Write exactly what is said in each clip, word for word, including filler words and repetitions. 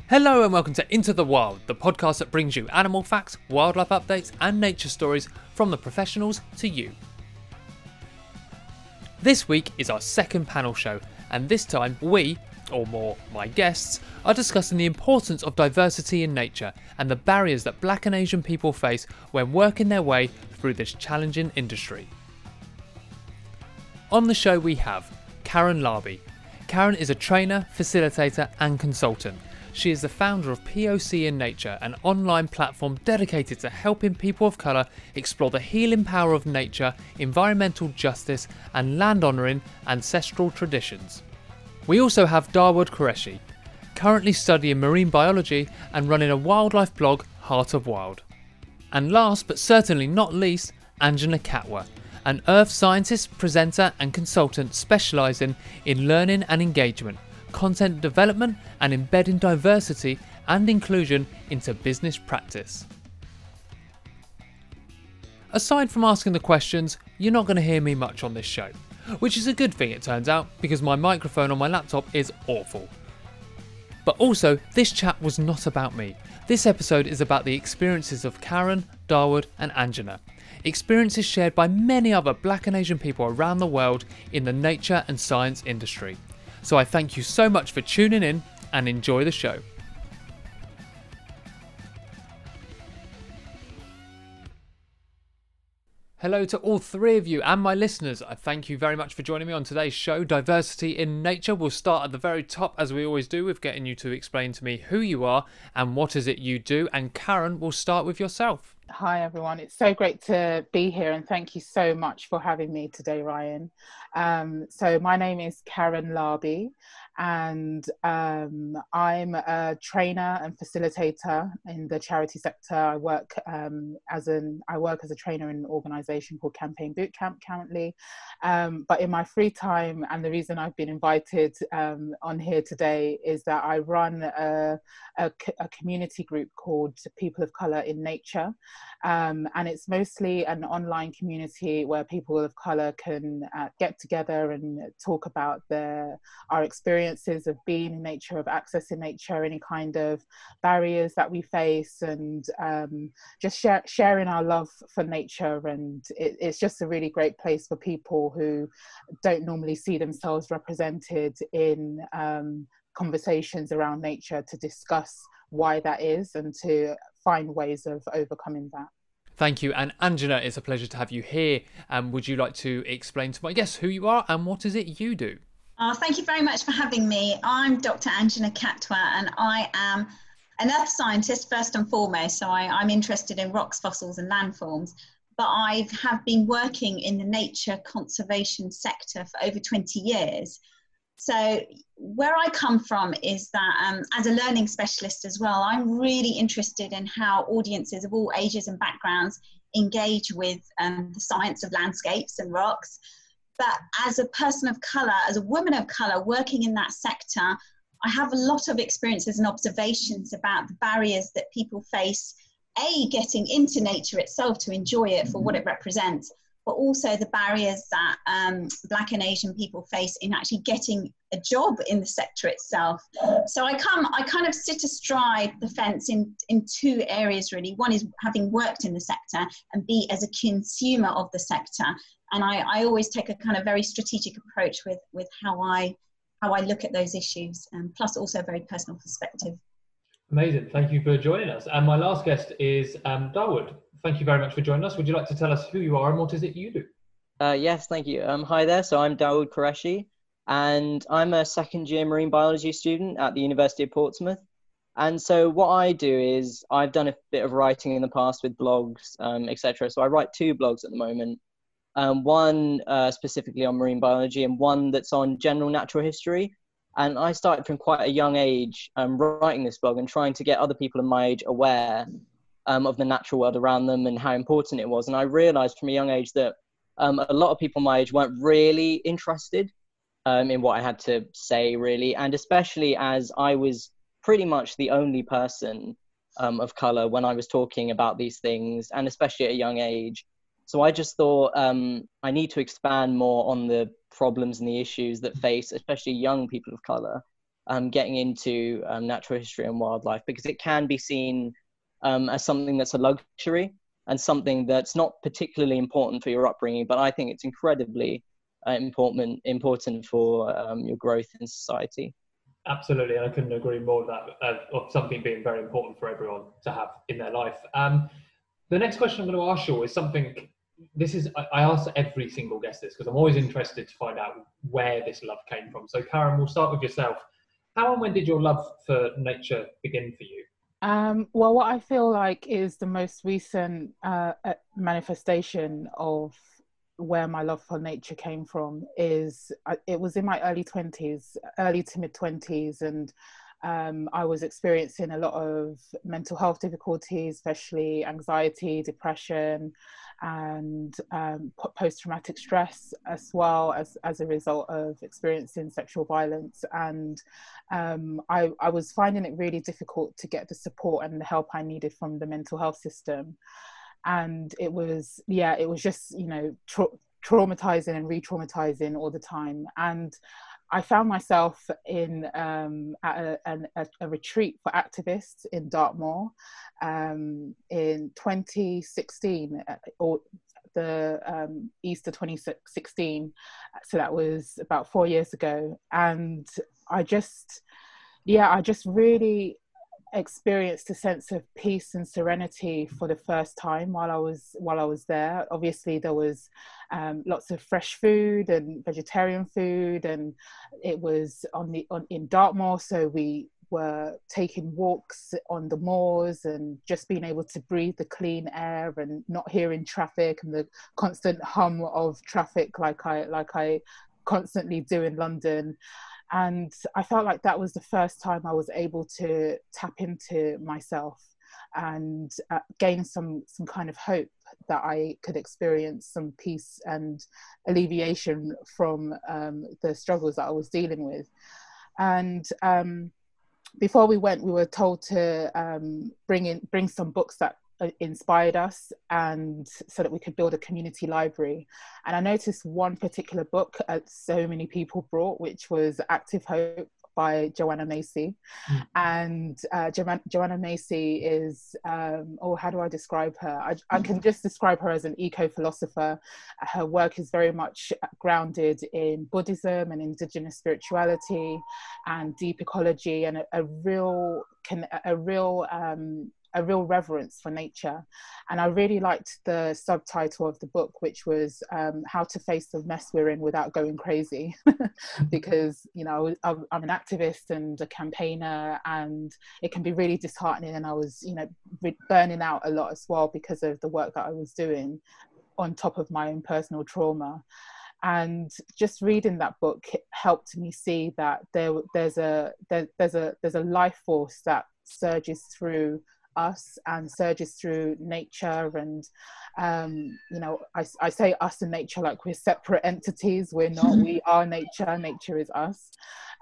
Hello and welcome to Into the Wild, the podcast that brings you animal facts, wildlife updates and nature stories from the professionals to you. This week is our second panel show, and this time we, or more my guests, are discussing the importance of diversity in nature and the barriers that Black and Asian people face when working their way through this challenging industry. On the show we have Karen Larby. Karen is a trainer, facilitator and consultant. She is the founder of P O C in Nature, an online platform dedicated to helping people of colour explore the healing power of nature, environmental justice and land honouring ancestral traditions. We also have Dawood Qureshi, currently studying marine biology and running a wildlife blog, Heart of Wild. And last but certainly not least, Anjana Katwa, an earth scientist, presenter and consultant specialising in learning and engagement, content development and embedding diversity and inclusion into business practice. Aside from asking the questions, you're not going to hear me much on this show, which is a good thing it turns out, because my microphone on my laptop is awful. But also, this chat was not about me. This episode is about the experiences of Karen, Dawood and Anjana. Experiences shared by many other Black and Asian people around the world in the nature and science industry. So I thank you so much for tuning in and enjoy the show. Hello to all three of you and my listeners. I thank you very much for joining me on today's show, Diversity in Nature. We'll start at the very top, as we always do, with getting you to explain to me who you are and what is it you do. And Karen, we'll start with yourself. Hi everyone, it's so great to be here and thank you so much for having me today, Ryan. Um, so my name is Karen Larby and um, I'm a trainer and facilitator in the charity sector. I work um, as an I work as a trainer in an organisation called Campaign Bootcamp currently. Um, but in my free time, and the reason I've been invited um, on here today is that I run a, a, a community group called People of Colour in Nature. Um, and it's mostly an online community where people of colour can uh, get together and talk about their our experiences of being in nature, of accessing nature, any kind of barriers that we face, and um, just share, sharing our love for nature. And it, it's just a really great place for people who don't normally see themselves represented in um, conversations around nature to discuss why that is and to find ways of overcoming that. Thank you. And Anjana, it's a pleasure to have you here. Um, would you like to explain to my guests who you are and what is it you do? Oh, thank you very much for having me. I'm Doctor Anjana Katwa and I am an earth scientist first and foremost. So I, I'm interested in rocks, fossils and landforms. But I have been working in the nature conservation sector for over twenty years. So where I come from is that um, as a learning specialist as well, I'm really interested in how audiences of all ages and backgrounds engage with um, the science of landscapes and rocks. But as a person of colour, as a woman of colour working in that sector, I have a lot of experiences and observations about the barriers that people face, A, getting into nature itself to enjoy it for what it represents, but also the barriers that um, Black and Asian people face in actually getting a job in the sector itself. So I come, I kind of sit astride the fence in, in two areas really. One is having worked in the sector, and B, as a consumer of the sector. And I, I always take a kind of very strategic approach with, with how I how I look at those issues, and plus also a very personal perspective. Amazing. Thank you for joining us. And my last guest is um, Dawood. Thank you very much for joining us. Would you like to tell us who you are and what is it you do? Uh, yes, thank you. Um, hi there. So I'm Dawood Qureshi, and I'm a second year marine biology student at the University of Portsmouth. And so what I do is I've done a bit of writing in the past with blogs, um, et cetera. So I write two blogs at the moment. Um, one uh, specifically on marine biology and one that's on general natural history. And I started from quite a young age um, writing this blog and trying to get other people in my age aware um, of the natural world around them and how important it was. And I realized from a young age that um, a lot of people my age weren't really interested um, in what I had to say, really. And especially as I was pretty much the only person um, of color when I was talking about these things, and especially at a young age. So I just thought um, I need to expand more on the problems and the issues that face especially young people of color. um, getting into um, natural history and wildlife, because it can be seen um, as something that's a luxury and something that's not particularly important for your upbringing, but I think it's incredibly uh, important important for um, your growth in society. Absolutely, and I couldn't agree more with that, uh, of something being very important for everyone to have in their life. Um, the next question I'm going to ask you is something, this is, I, I ask every single guest this, because I'm always interested to find out where this love came from. So Karen, we'll start with yourself. How and when did your love for nature begin for you? Um, well, what I feel like is the most recent uh, manifestation of where my love for nature came from is, uh, it was in my early twenties, early to mid twenties, and um, I was experiencing a lot of mental health difficulties, especially anxiety, depression, and um, post-traumatic stress, as well as as a result of experiencing sexual violence. And um, I, I was finding it really difficult to get the support and the help I needed from the mental health system. And it was, yeah, it was just, you know, tra- traumatizing and re-traumatizing all the time. And I found myself in um, at a, a, a retreat for activists in Dartmoor um, in twenty sixteen, or the um, Easter twenty sixteen. So that was about four years ago. And I just, yeah, I just really experienced a sense of peace and serenity for the first time while I was while I was there. Obviously, there was um, lots of fresh food and vegetarian food, and it was on the on in Dartmoor, so we were taking walks on the moors and just being able to breathe the clean air and not hearing traffic and the constant hum of traffic like I like I constantly do in London. And I felt like that was the first time I was able to tap into myself and uh, gain some some kind of hope that I could experience some peace and alleviation from um, the struggles that I was dealing with. And um, before we went, we were told to um, bring in bring some books that inspired us, and so that we could build a community library. And I noticed one particular book uh, so many people brought, which was Active Hope by Joanna Macy. Mm. And uh, jo- Joanna Macy is, um, oh, how do I describe her? I, I can just describe her as an eco-philosopher. Her work is very much grounded in Buddhism and indigenous spirituality and deep ecology, and a, a real, can, a real, um, a real reverence for nature. And I really liked the subtitle of the book, which was um, How to Face the Mess We're In Without Going Crazy. Because, you know, I'm, I'm an activist and a campaigner, and it can be really disheartening. And I was, you know, re- burning out a lot as well because of the work that I was doing on top of my own personal trauma. And just reading that book helped me see that there, there's a there, there's a there's a life force that surges through us and surges through nature. And um you know, I, I say us and nature like we're separate entities. We're not. We are nature, nature is us.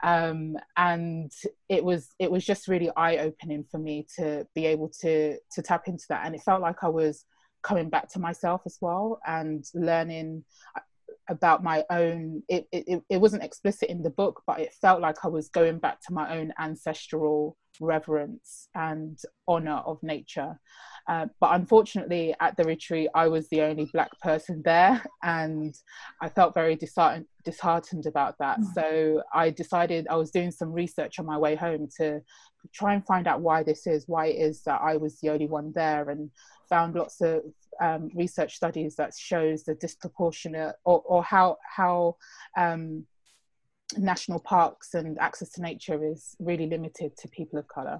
Um and it was it was just really eye-opening for me to be able to to tap into that. And it felt like I was coming back to myself as well, and learning about my own, it, it, it wasn't explicit in the book, but it felt like I was going back to my own ancestral reverence and honor of nature. Uh, but unfortunately at the retreat, I was the only Black person there, and I felt very disheartened, disheartened about that. Mm. So I decided, I was doing some research on my way home to try and find out why this is, why it is that I was the only one there, and found lots of um, research studies that shows the disproportionate, or, or how how um, national parks and access to nature is really limited to people of color.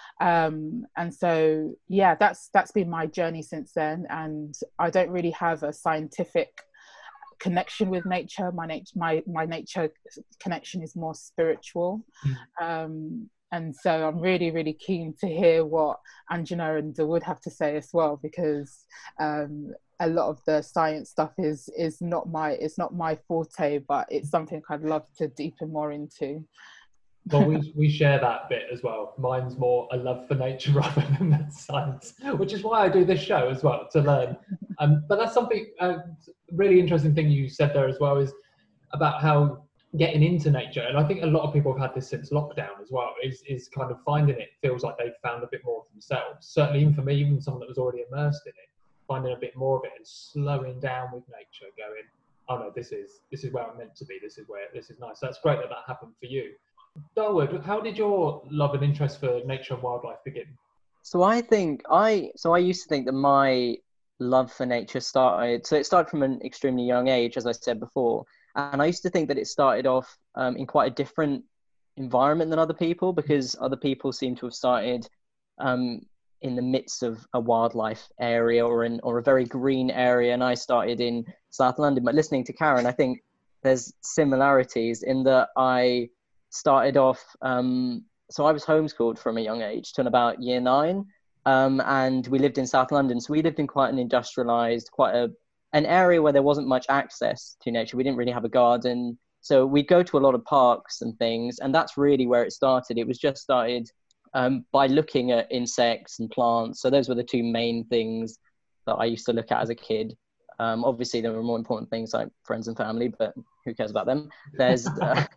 Um, and so, yeah, that's that's been my journey since then. And I don't really have a scientific connection with nature. My nature, my my nature connection is more spiritual. Mm. Um, and so I'm really, really keen to hear what Anjana and Dawood have to say as well, because um, a lot of the science stuff is is not my it's not my forte, but it's something I'd love to deepen more into. Well, we we share that bit as well. Mine's more a love for nature rather than the science, which is why I do this show as well, to learn. Um, but that's something, a uh, really interesting thing you said there as well, is about how getting into nature, and I think a lot of people have had this since lockdown as well, is is kind of finding it feels like they've found a bit more of themselves. Certainly even for me, even someone that was already immersed in it, finding a bit more of it and slowing down with nature, going, oh no, this is this is where I'm meant to be, this is where this is nice. So that's great that that happened for you. Darwood, how did your love and interest for nature and wildlife begin? So I think I so I used to think that my love for nature started so it started from an extremely young age, as I said before. And I used to think that it started off um, in quite a different environment than other people, because other people seem to have started um, in the midst of a wildlife area or in or a very green area, and I started in South London. But listening to Karen, I think there's similarities in that I started off. Um, so I was homeschooled from a young age till about year nine, um, and we lived in South London. So we lived in quite an industrialised, quite a an area where there wasn't much access to nature. We didn't really have a garden. So we'd go to a lot of parks and things. And that's really where it started. It was just started um, by looking at insects and plants. So those were the two main things that I used to look at as a kid. Um, obviously, there were more important things like friends and family, but who cares about them? There's uh,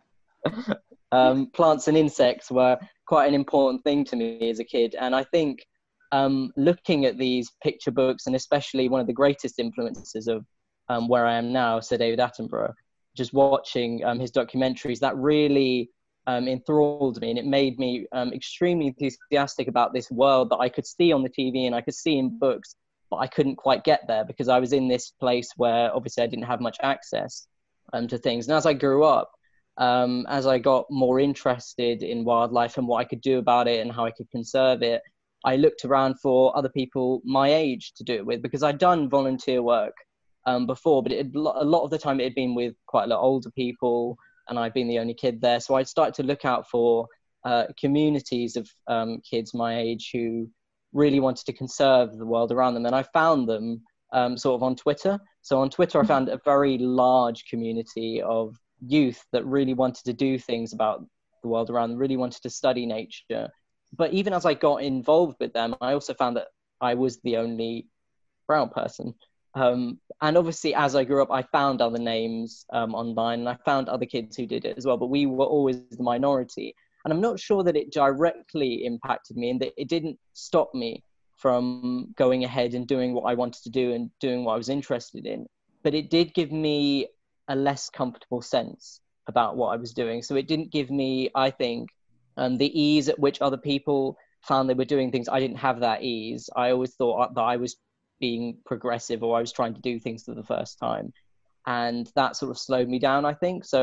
um, plants and insects were quite an important thing to me as a kid. And I think Um, looking at these picture books, and especially one of the greatest influences of um, where I am now, Sir David Attenborough, just watching um, his documentaries, that really um, enthralled me, and it made me um, extremely enthusiastic about this world that I could see on the T V and I could see in books, but I couldn't quite get there because I was in this place where obviously I didn't have much access um, to things. And as I grew up, um, as I got more interested in wildlife and what I could do about it and how I could conserve it, I looked around for other people my age to do it with, because I'd done volunteer work um, before, but it had, a lot of the time it had been with quite a lot older people, and I'd been the only kid there. So I'd started to look out for uh, communities of um, kids my age who really wanted to conserve the world around them. And I found them um, sort of on Twitter. So on Twitter, I found a very large community of youth that really wanted to do things about the world around them, really wanted to study nature. But even as I got involved with them, I also found that I was the only brown person. Um, and obviously, as I grew up, I found other names um, online, and I found other kids who did it as well. But we were always the minority. And I'm not sure that it directly impacted me, and that it didn't stop me from going ahead and doing what I wanted to do and doing what I was interested in. But it did give me a less comfortable sense about what I was doing. So it didn't give me, I think, Um, the ease at which other people found they were doing things. I didn't have that ease. I always thought that I was being progressive, or I was trying to do things for the first time. And that sort of slowed me down, I think. So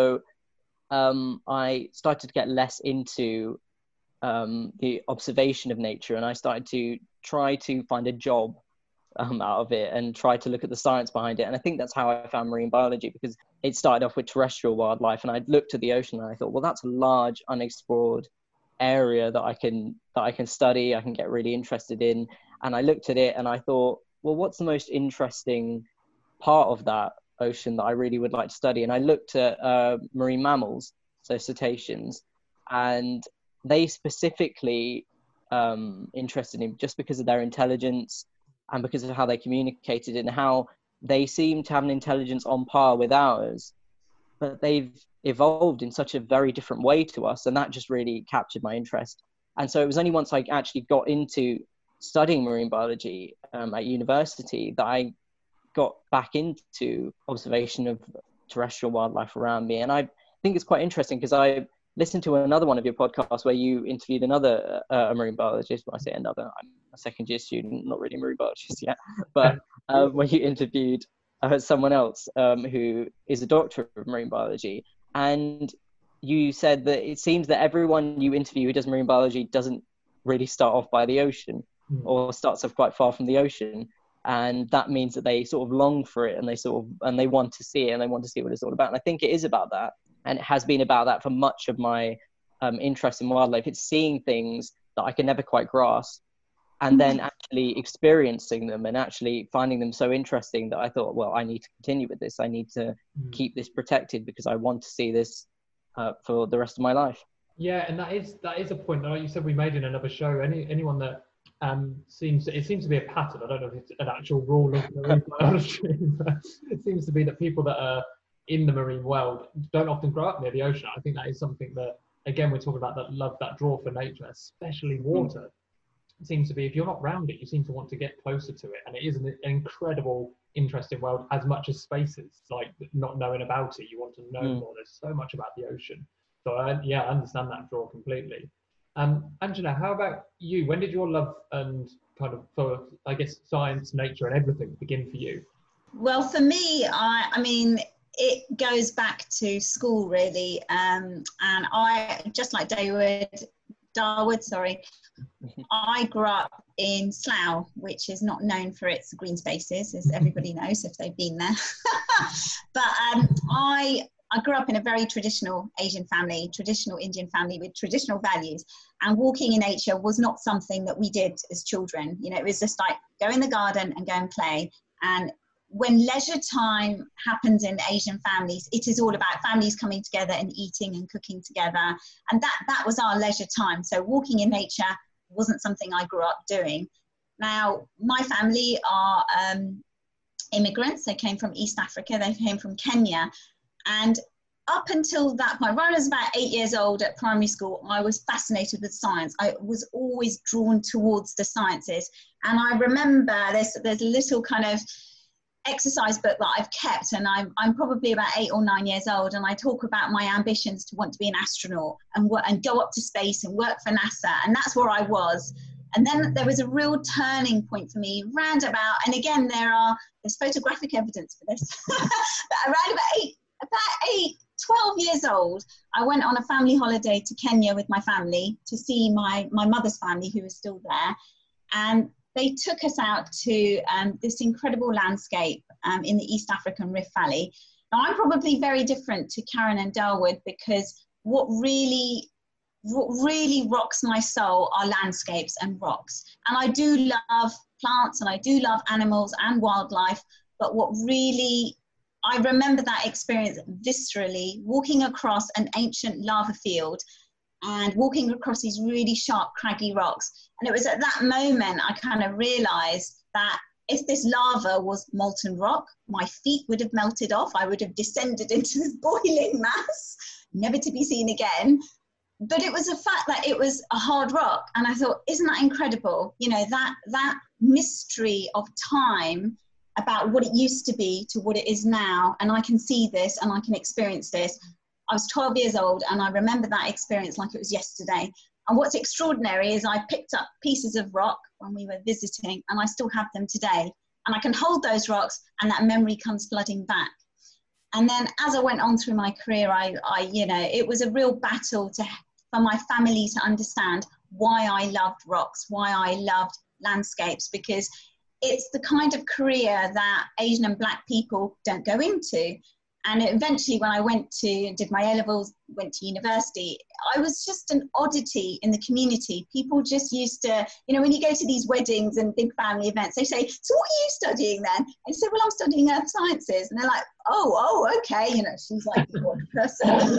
um, I started to get less into um, the observation of nature, and I started to try to find a job um, out of it and try to look at the science behind it. And I think that's how I found marine biology, because it started off with terrestrial wildlife, and I looked at the ocean and I thought, well, that's a large unexplored area that I can that I can study, I can get really interested in. And I looked at it and I thought, well, what's the most interesting part of that ocean that I really would like to study? And I looked at uh, marine mammals, so cetaceans, and they specifically um, interested me just because of their intelligence and because of how they communicated and how they seem to have an intelligence on par with ours, but they've evolved in such a very different way to us. And that just really captured my interest. And so it was only once I actually got into studying marine biology um, at university that I got back into observation of terrestrial wildlife around me. And I think it's quite interesting because I listened to another one of your podcasts where you interviewed another uh, marine biologist. When I say another, I'm a second year student, not really a marine biologist yet, but uh, when you interviewed uh, someone else um, who is a doctor of marine biology. And you said that it seems that everyone you interview who does marine biology doesn't really start off by the ocean mm. or starts off quite far from the ocean. And that means that they sort of long for it and they sort of, and they want to see it and they want to see what it's all about. And I think it is about that. And it has been about that for much of my um, interest in wildlife. It's seeing things that I can never quite grasp and then actually experiencing them and actually finding them so interesting that I thought, well, I need to continue with this. I need to mm. keep this protected because I want to see this uh, for the rest of my life. Yeah, and that is that is a point that, like you said, we made in another show. Any anyone that um, seems it seems to be a pattern. I don't know if it's an actual rule of marine biology, but it seems to be that people that are in the marine world don't often grow up near the ocean. I think that is something that, again, we're talking about that love, that draw for nature, especially water. Mm. It seems to be, if you're not around it, you seem to want to get closer to it. And it is an, an incredible, interesting world, as much as space is, like not knowing about it. You want to know mm. more. There's so much about the ocean. So uh, yeah, I understand that draw completely. Um, Angela, how about you? When did your love and kind of, for, I guess, science, nature and everything begin for you? Well, for me, I, I mean, it goes back to school really. Um, and I, just like David, Darwood, sorry, I grew up in Slough, which is not known for its green spaces, as everybody knows if they've been there. But um, I, I grew up in a very traditional Asian family, traditional Indian family with traditional values. And walking in nature was not something that we did as children. You know, it was just like go in the garden and go and play. And when leisure time happens in Asian families, it is all about families coming together and eating and cooking together. And that, that was our leisure time. So walking in nature wasn't something I grew up doing. Now, my family are um, immigrants. They came from East Africa. They came from Kenya. And up until that point, when I was about eight years old at primary school, I was fascinated with science. I was always drawn towards the sciences. And I remember there's, there's a little kind of exercise book that I've kept, and I'm, I'm probably about eight or nine years old, and I talk about my ambitions to want to be an astronaut and, and go up to space and work for NASA, and that's where I was. And then there was a real turning point for me round about, and again there are there's photographic evidence for this, but around about eight, about eight, twelve years old, I went on a family holiday to Kenya with my family to see my, my mother's family who was still there, and they took us out to um, this incredible landscape um, in the East African Rift Valley. Now, I'm probably very different to Karen and Darwood, because what really, what really rocks my soul are landscapes and rocks. And I do love plants and I do love animals and wildlife, but what really, I remember that experience viscerally, walking across an ancient lava field and walking across these really sharp, craggy rocks. And it was at that moment I kind of realized that if this lava was molten rock, my feet would have melted off. I would have descended into this boiling mass, never to be seen again. But it was the fact that it was a hard rock. And I thought, isn't that incredible? You know, that, that mystery of time about what it used to be to what it is now. And I can see this and I can experience this. I was twelve years old and I remember that experience like it was yesterday. And what's extraordinary is I picked up pieces of rock when we were visiting, and I still have them today. And I can hold those rocks and that memory comes flooding back. And then as I went on through my career, I, I you know, it was a real battle to, for my family to understand why I loved rocks, why I loved landscapes, because it's the kind of career that Asian and Black people don't go into. And eventually when I went to, did my A-levels, went to university, I was just an oddity in the community. People just used to, you know, when you go to these weddings and big family events, they say, so what are you studying then? And I said, well, I'm studying earth sciences. And they're like, oh, oh, okay. You know, she's like the odd person.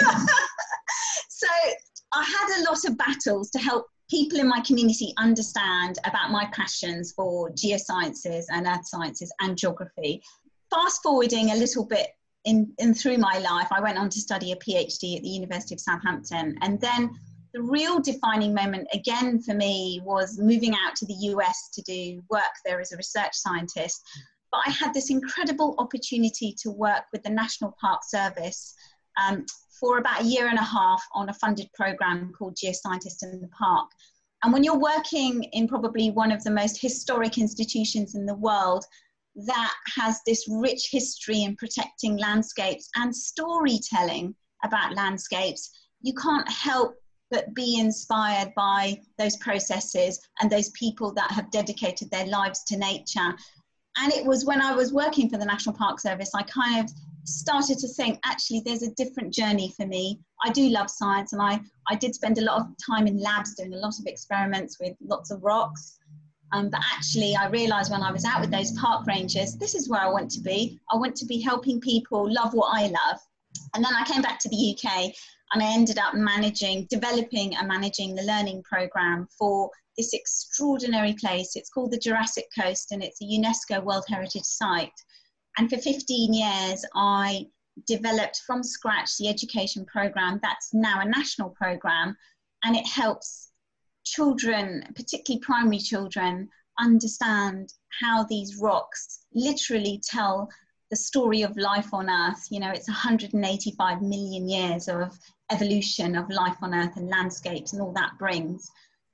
So I had a lot of battles to help people in my community understand about my passions for geosciences and earth sciences and geography. Fast forwarding a little bit, In, in through my life, I went on to study a PhD at the University of Southampton. And then the real defining moment again for me was moving out to the U S to do work there as a research scientist. But I had this incredible opportunity to work with the National Park Service um, for about a year and a half on a funded program called Geoscientists in the Park. And when you're working in probably one of the most historic institutions in the world, that has this rich history in protecting landscapes and storytelling about landscapes, you can't help but be inspired by those processes and those people that have dedicated their lives to nature. And it was when I was working for the National Park Service, I kind of started to think, actually, there's a different journey for me. I do love science, and I, I did spend a lot of time in labs doing a lot of experiments with lots of rocks. Um, but actually, I realised when I was out with those park rangers, this is where I want to be. I want to be helping people love what I love. And then I came back to the U K and I ended up managing, developing and managing the learning programme for this extraordinary place. It's called the Jurassic Coast, and it's a UNESCO World Heritage Site. And for fifteen years, I developed from scratch the education program that's now a national program, and it helps children, particularly primary children, understand how these rocks literally tell the story of life on Earth. You know, it's one hundred eighty-five million years of evolution of life on Earth and landscapes and all that brings.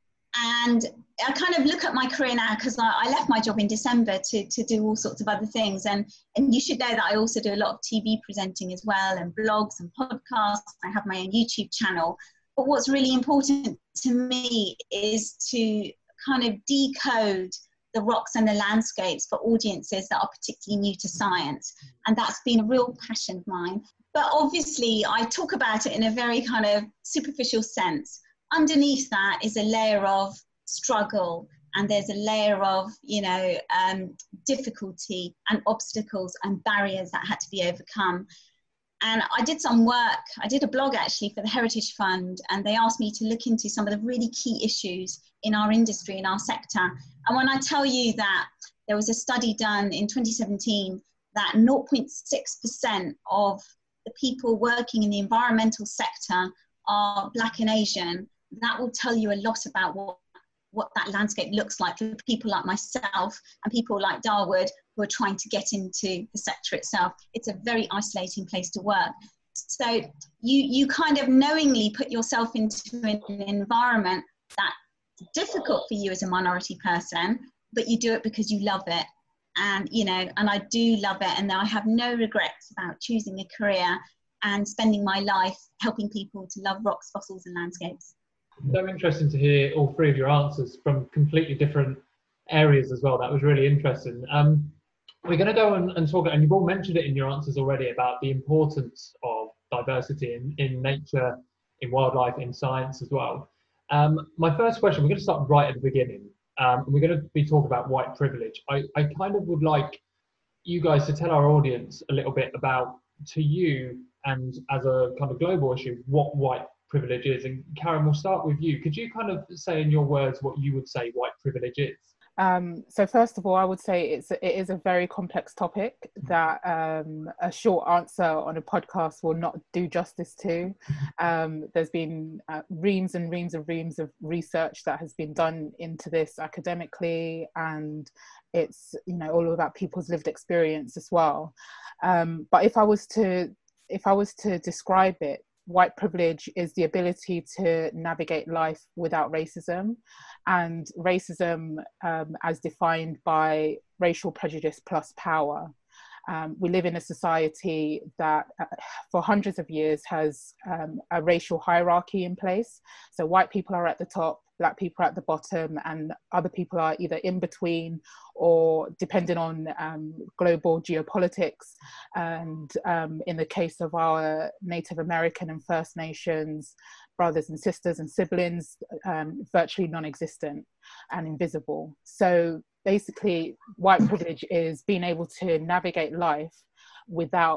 And I kind of look at my career now, because I, I left my job in December to, to do all sorts of other things. And, and you should know that I also do a lot of T V presenting as well, and blogs and podcasts. I have my own YouTube channel. But what's really important to me is to kind of decode the rocks and the landscapes for audiences that are particularly new to science. And that's been a real passion of mine. But obviously, I talk about it in a very kind of superficial sense. Underneath that is a layer of struggle, and there's a layer of, you know, um, difficulty and obstacles and barriers that had to be overcome. And I did some work, I did a blog actually for the Heritage Fund, and they asked me to look into some of the really key issues in our industry, in our sector. And when I tell you that there was a study done in twenty seventeen that zero point six percent of the people working in the environmental sector are Black and Asian, that will tell you a lot about what, what that landscape looks like for people like myself and people like Darwood who are trying to get into the sector itself. It's a very isolating place to work. So you, you kind of knowingly put yourself into an environment that's difficult for you as a minority person, but you do it because you love it. And, you know, and I do love it. And I have no regrets about choosing a career and spending my life helping people to love rocks, fossils and landscapes. So interesting to hear all three of your answers from completely different areas as well. That was really interesting. Um, we're going to go and, and talk, and you've all mentioned it in your answers already, about the importance of diversity in, in nature, in wildlife, in science as well. Um, my first question, we're going to start right at the beginning. Um, and we're going to be talking about white privilege. I, I kind of would like you guys to tell our audience a little bit about, to you and as a kind of global issue, what white privilege is. And Karen, we'll start with you. Could you kind of say in your words what you would say white privilege is? Um, so first of all, I would say it's it is a very complex topic that um, a short answer on a podcast will not do justice to. Um, there's been uh, reams and reams and reams of research that has been done into this academically, and it's, you know, all about people's lived experience as well. Um, but if I was to if I was to describe it, white privilege is the ability to navigate life without racism, and racism um, as defined by racial prejudice plus power. Um, we live in a society that uh, for hundreds of years has um, a racial hierarchy in place. So white people are at the top, Black people are at the bottom, and other people are either in between, or depending on um, global geopolitics. And um, in the case of our Native American and First Nations brothers and sisters and siblings, um, virtually non-existent and invisible. So basically, white privilege is being able to navigate life without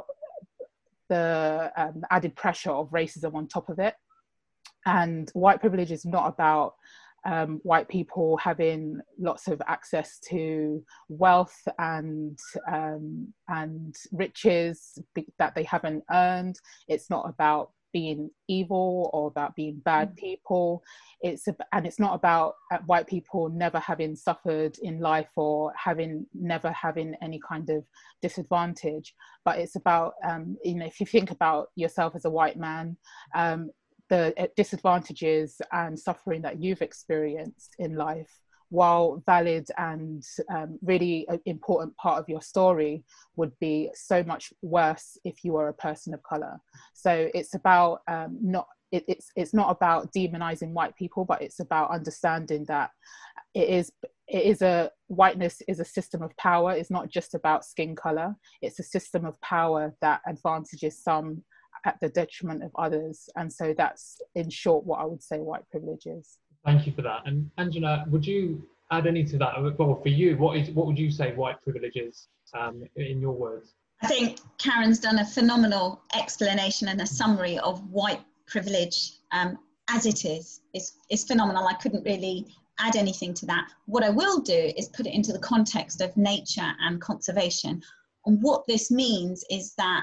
the um, added pressure of racism on top of it. And white privilege is not about um, white people having lots of access to wealth and um, and riches that they haven't earned. It's not about being evil or about being bad people. It's and it's not about uh, white people never having suffered in life or having never having any kind of disadvantage. But it's about um, you know, if you think about yourself as a white man, um, the disadvantages and suffering that you've experienced in life, while valid and um, really an important part of your story, would be so much worse if you were a person of color. So it's about um, not it, it's it's not about demonizing white people, but it's about understanding that it is it is a whiteness is a system of power. It's not just about skin color. It's a system of power that advantages some at the detriment of others. And so that's, in short, what I would say white privilege is. Thank you for that. And Angela, would you add any to that? Well, for you, what is what would you say white privilege is, um, in your words? I think Karen's done a phenomenal explanation and a summary of white privilege um, as it is. It's, it's phenomenal. I couldn't really add anything to that. What I will do is put it into the context of nature and conservation. And what this means is that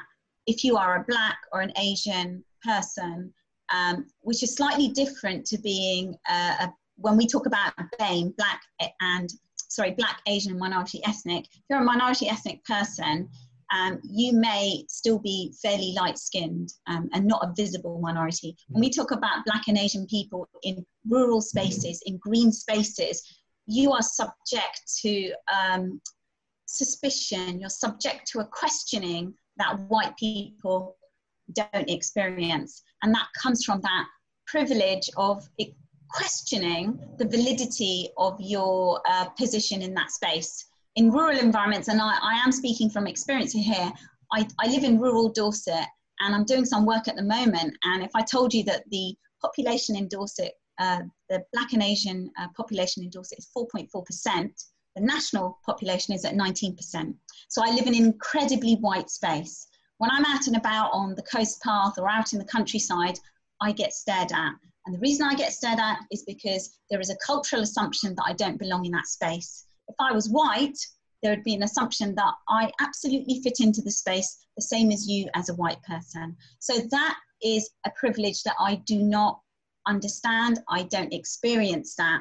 if you are a Black or an Asian person, um, which is slightly different to being, a, a, when we talk about BAME, Black and, sorry, Black, Asian and minority ethnic, if you're a minority ethnic person, um, you may still be fairly light-skinned um, and not a visible minority. When we talk about Black and Asian people in rural spaces, in green spaces, you are subject to um, suspicion, you're subject to a questioning that white people don't experience. And that comes from that privilege of questioning the validity of your uh, position in that space. In rural environments, and I, I am speaking from experience here, I, I live in rural Dorset and I'm doing some work at the moment. And if I told you that the population in Dorset, uh, the Black and Asian uh, population in Dorset is four point four percent, the national population is at nineteen percent. So I live in an incredibly white space. When I'm out and about on the coast path or out in the countryside, I get stared at. And the reason I get stared at is because there is a cultural assumption that I don't belong in that space. If I was white, there would be an assumption that I absolutely fit into the space, the same as you as a white person. So that is a privilege that I do not understand. I don't experience that.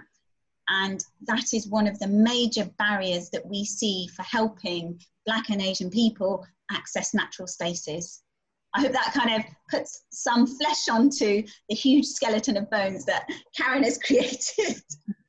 And that is one of the major barriers that we see for helping Black and Asian people access natural spaces. I hope that kind of puts some flesh onto the huge skeleton of bones that Karen has created.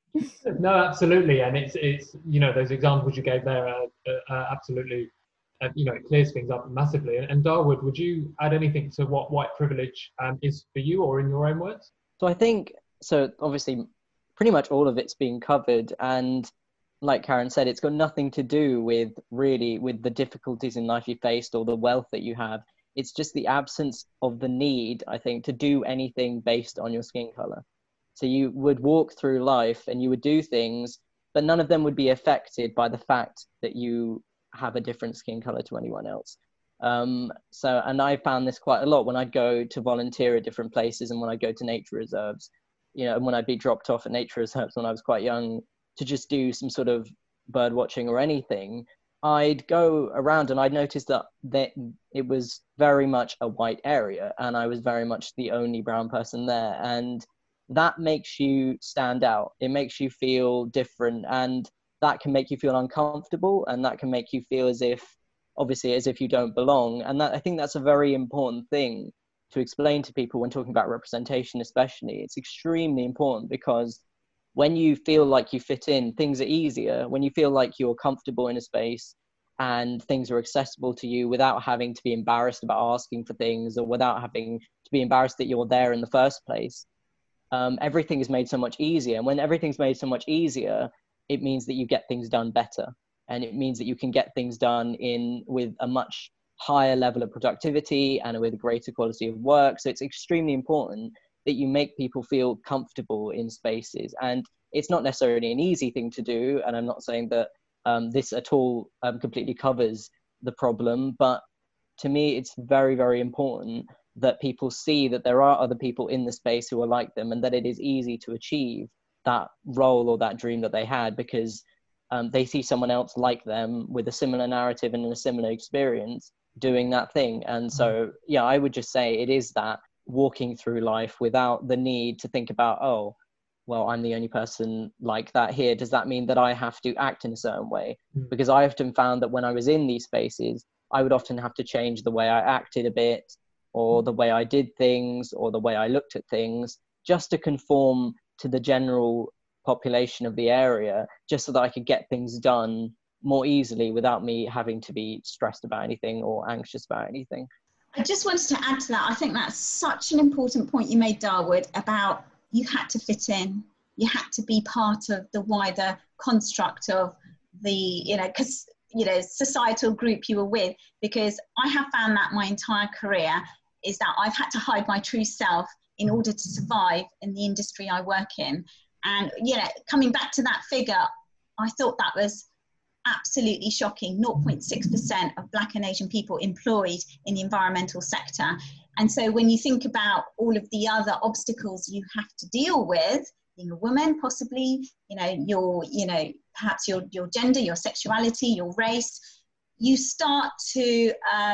No, absolutely. And it's, it's you know, those examples you gave there are, are absolutely, uh, you know, it clears things up massively. And, and Darwood, would you add anything to what white privilege um, is for you, or in your own words? So I think, so obviously pretty much all of it's been covered, and like Karen said, it's got nothing to do with really with the difficulties in life you faced or the wealth that you have. It's just the absence of the need, I think, to do anything based on your skin color. So you would walk through life and you would do things, but none of them would be affected by the fact that you have a different skin color to anyone else. Um, so, and I found this quite a lot when I'd go to volunteer at different places and when I go to nature reserves, you know, and when I'd be dropped off at nature reserves when I was quite young to just do some sort of bird watching or anything, I'd go around and I'd notice that, that it was very much a white area and I was very much the only brown person there. And that makes you stand out. It makes you feel different, and that can make you feel uncomfortable, and that can make you feel as if, obviously, as if you don't belong. And that, I think that's a very important thing to explain to people when talking about representation, especially. It's extremely important because when you feel like you fit in, things are easier. When you feel like you're comfortable in a space and things are accessible to you without having to be embarrassed about asking for things or without having to be embarrassed that you're there in the first place, um, everything is made so much easier. And when everything's made so much easier, it means that you get things done better. And it means that you can get things done in with a much higher level of productivity and with a greater quality of work. So it's extremely important that you make people feel comfortable in spaces. And it's not necessarily an easy thing to do. And I'm not saying that um, this at all um, completely covers the problem, but to me, it's very, very important that people see that there are other people in the space who are like them and that it is easy to achieve that role or that dream that they had because um, they see someone else like them with a similar narrative and a similar experience doing that thing. And so, yeah, I would just say it is that walking through life without the need to think about, oh, well, I'm the only person like that here. Does that mean that I have to act in a certain way? Mm. Because I often found that when I was in these spaces, I would often have to change the way I acted a bit, or the way I did things, or the way I looked at things, just to conform to the general population of the area, just so that I could get things done more easily without me having to be stressed about anything or anxious about anything. I just wanted to add to that. I think that's such an important point you made, Darwood, about you had to fit in. You had to be part of the wider construct of the, you know, because, you know, societal group you were with, because I have found that my entire career is that I've had to hide my true self in order to survive in the industry I work in. And, you know, coming back to that figure, I thought that was absolutely shocking. zero point six percent of Black and Asian people employed in the environmental sector. And so when you think about all of the other obstacles you have to deal with, being a woman, possibly, you know, your, you know, perhaps your, your gender, your sexuality, your race, you start to, um,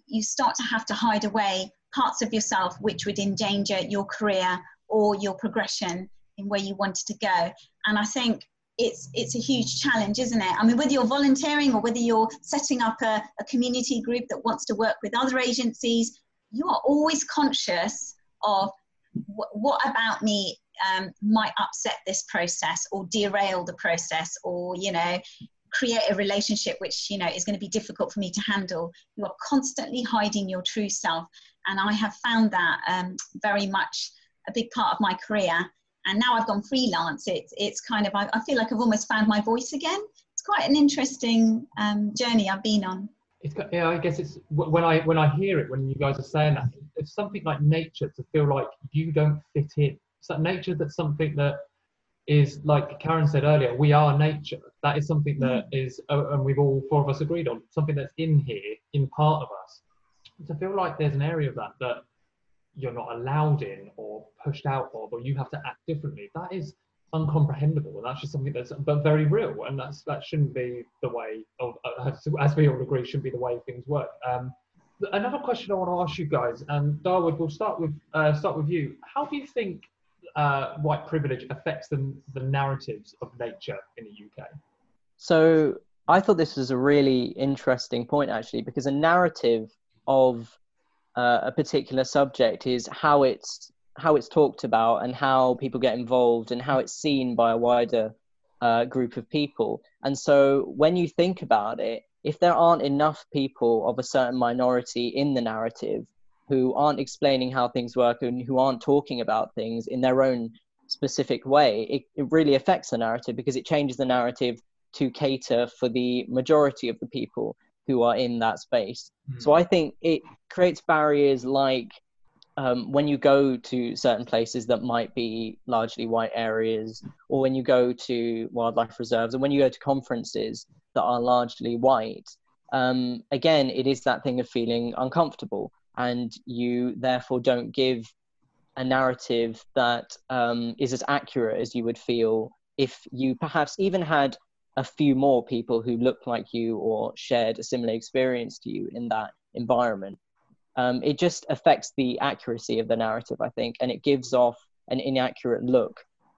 you start to have to hide away parts of yourself which would endanger your career or your progression in where you wanted to go. And I think it's it's a huge challenge, isn't it? I mean, whether you're volunteering or whether you're setting up a, a community group that wants to work with other agencies, you are always conscious of w- what about me um, might upset this process or derail the process, or, you know, create a relationship which, you know, is going to be difficult for me to handle. You are constantly hiding your true self. And I have found that um, very much a big part of my career. And now I've gone freelance. It's it's kind of, I, I feel like I've almost found my voice again. It's quite an interesting um, journey I've been on. It's, yeah, I guess it's when I when I hear it, when you guys are saying that, it's something like nature to feel like you don't fit in. So nature, that's something that is, like Karen said earlier, we are nature. That is something that is, uh, and we've all four of us agreed on, something that's in here, in part of us. To feel like there's an area of that that you're not allowed in or pushed out of, or you have to act differently, that is uncomprehendable. And that's just something that's but very real, and that's that shouldn't be the way of, uh, as we all agree, shouldn't be the way things work. Um, another question I want to ask you guys, and Darwood, we'll start with uh, start with you. How do you think uh, white privilege affects the, the narratives of nature in the U K? So I thought this was a really interesting point, actually, because a narrative of uh, a particular subject is how it's how it's talked about and how people get involved and how it's seen by a wider uh, group of people. And so when you think about it, if there aren't enough people of a certain minority in the narrative who aren't explaining how things work and who aren't talking about things in their own specific way, it, it really affects the narrative, because it changes the narrative to cater for the majority of the people who are in that space. Mm. So I think it creates barriers like um, when you go to certain places that might be largely white areas, or when you go to wildlife reserves, and when you go to conferences that are largely white, um, again, it is that thing of feeling uncomfortable, and you therefore don't give a narrative that um, is as accurate as you would feel if you perhaps even had a few more people who looked like you or shared a similar experience to you in that environment. Um, it just affects the accuracy of the narrative, I think, and it gives off an inaccurate look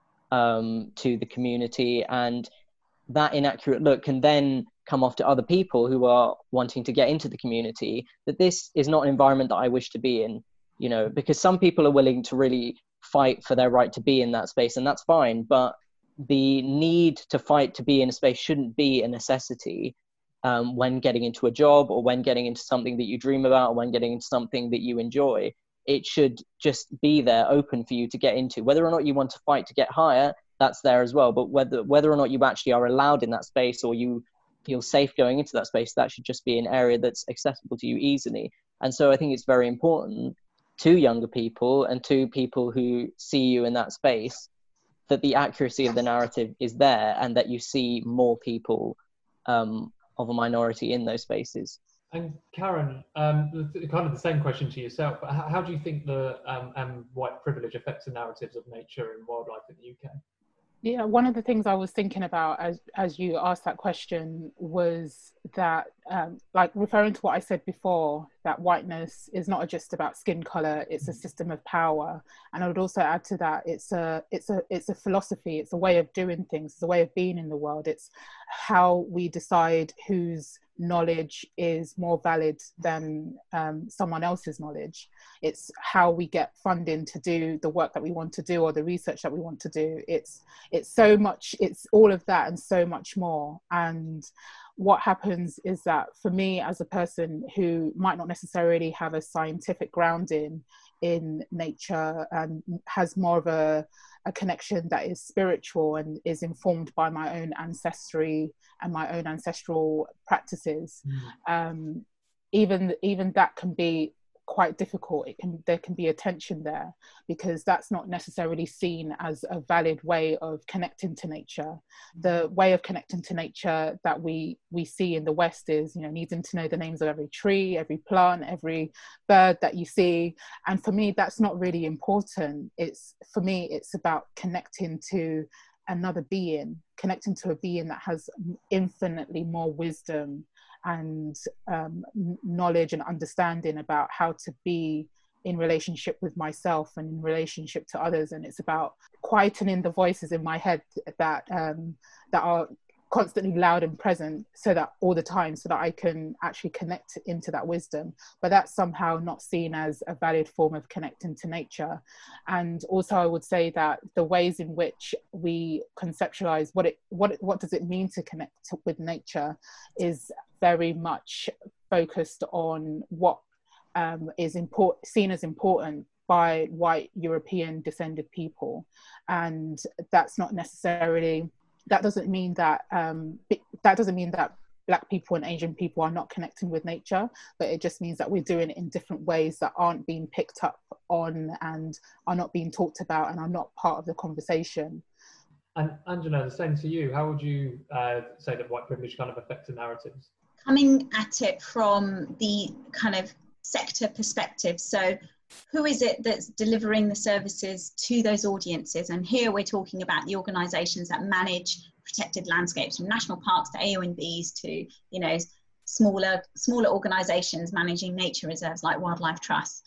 um, to the community, and that inaccurate look can then come off to other people who are wanting to get into the community, that this is not an environment that I wish to be in, you know, because some people are willing to really fight for their right to be in that space, and that's fine, but the need to fight to be in a space shouldn't be a necessity um, when getting into a job, or when getting into something that you dream about, or when getting into something that you enjoy. It should just be there, open for you to get into. Whether or not you want to fight to get higher, that's there as well. But whether whether or not you actually are allowed in that space, or you feel safe going into that space, that should just be an area that's accessible to you easily. And so I think it's very important to younger people and to people who see you in that space that the accuracy of the narrative is there, and that you see more people um, of a minority in those spaces. And Karen, um, kind of the same question to yourself, but how, how do you think the um, um, white privilege affects the narratives of nature and wildlife in the U K? Yeah, one of the things I was thinking about as as you asked that question was that, um, like referring to what I said before, that whiteness is not just about skin color; it's a system of power. And I would also add to that, it's a it's a it's a philosophy, it's a way of doing things, it's a way of being in the world. It's how we decide whose knowledge is more valid than um, someone else's knowledge. It's how we get funding to do the work that we want to do, or the research that we want to do. It's it's so much, it's all of that and so much more. And what happens is that for me, as a person who might not necessarily have a scientific grounding in nature and has more of a, a connection that is spiritual and is informed by my own ancestry and my own ancestral practices, mm. um, even even that can be quite difficult. It can there can be a tension there, because that's not necessarily seen as a valid way of connecting to nature. The way of connecting to nature that we we see in the West is, you know, needing to know the names of every tree, every plant, every bird that you see. And for me, that's not really important. It's for me, it's about connecting to another being, connecting to a being that has infinitely more wisdom and um, knowledge and understanding about how to be in relationship with myself and in relationship to others. And it's about quietening the voices in my head that um, that are constantly loud and present, so that all the time, so that I can actually connect into that wisdom. But that's somehow not seen as a valid form of connecting to nature. And also I would say that the ways in which we conceptualize what it what what does it mean to connect to, with nature is very much focused on what um, is import, seen as important by white European descended people. And that's not necessarily that doesn't mean that um, that doesn't mean that Black people and Asian people are not connecting with nature, but it just means that we're doing it in different ways that aren't being picked up on and are not being talked about and are not part of the conversation. And Anjana, the same to you. How would you uh, say that white privilege kind of affects the narratives? Coming at it from the kind of sector perspective. So who is it that's delivering the services to those audiences? And here we're talking about the organisations that manage protected landscapes, from national parks to A O N Bs to, you know, smaller smaller organisations managing nature reserves like Wildlife Trusts.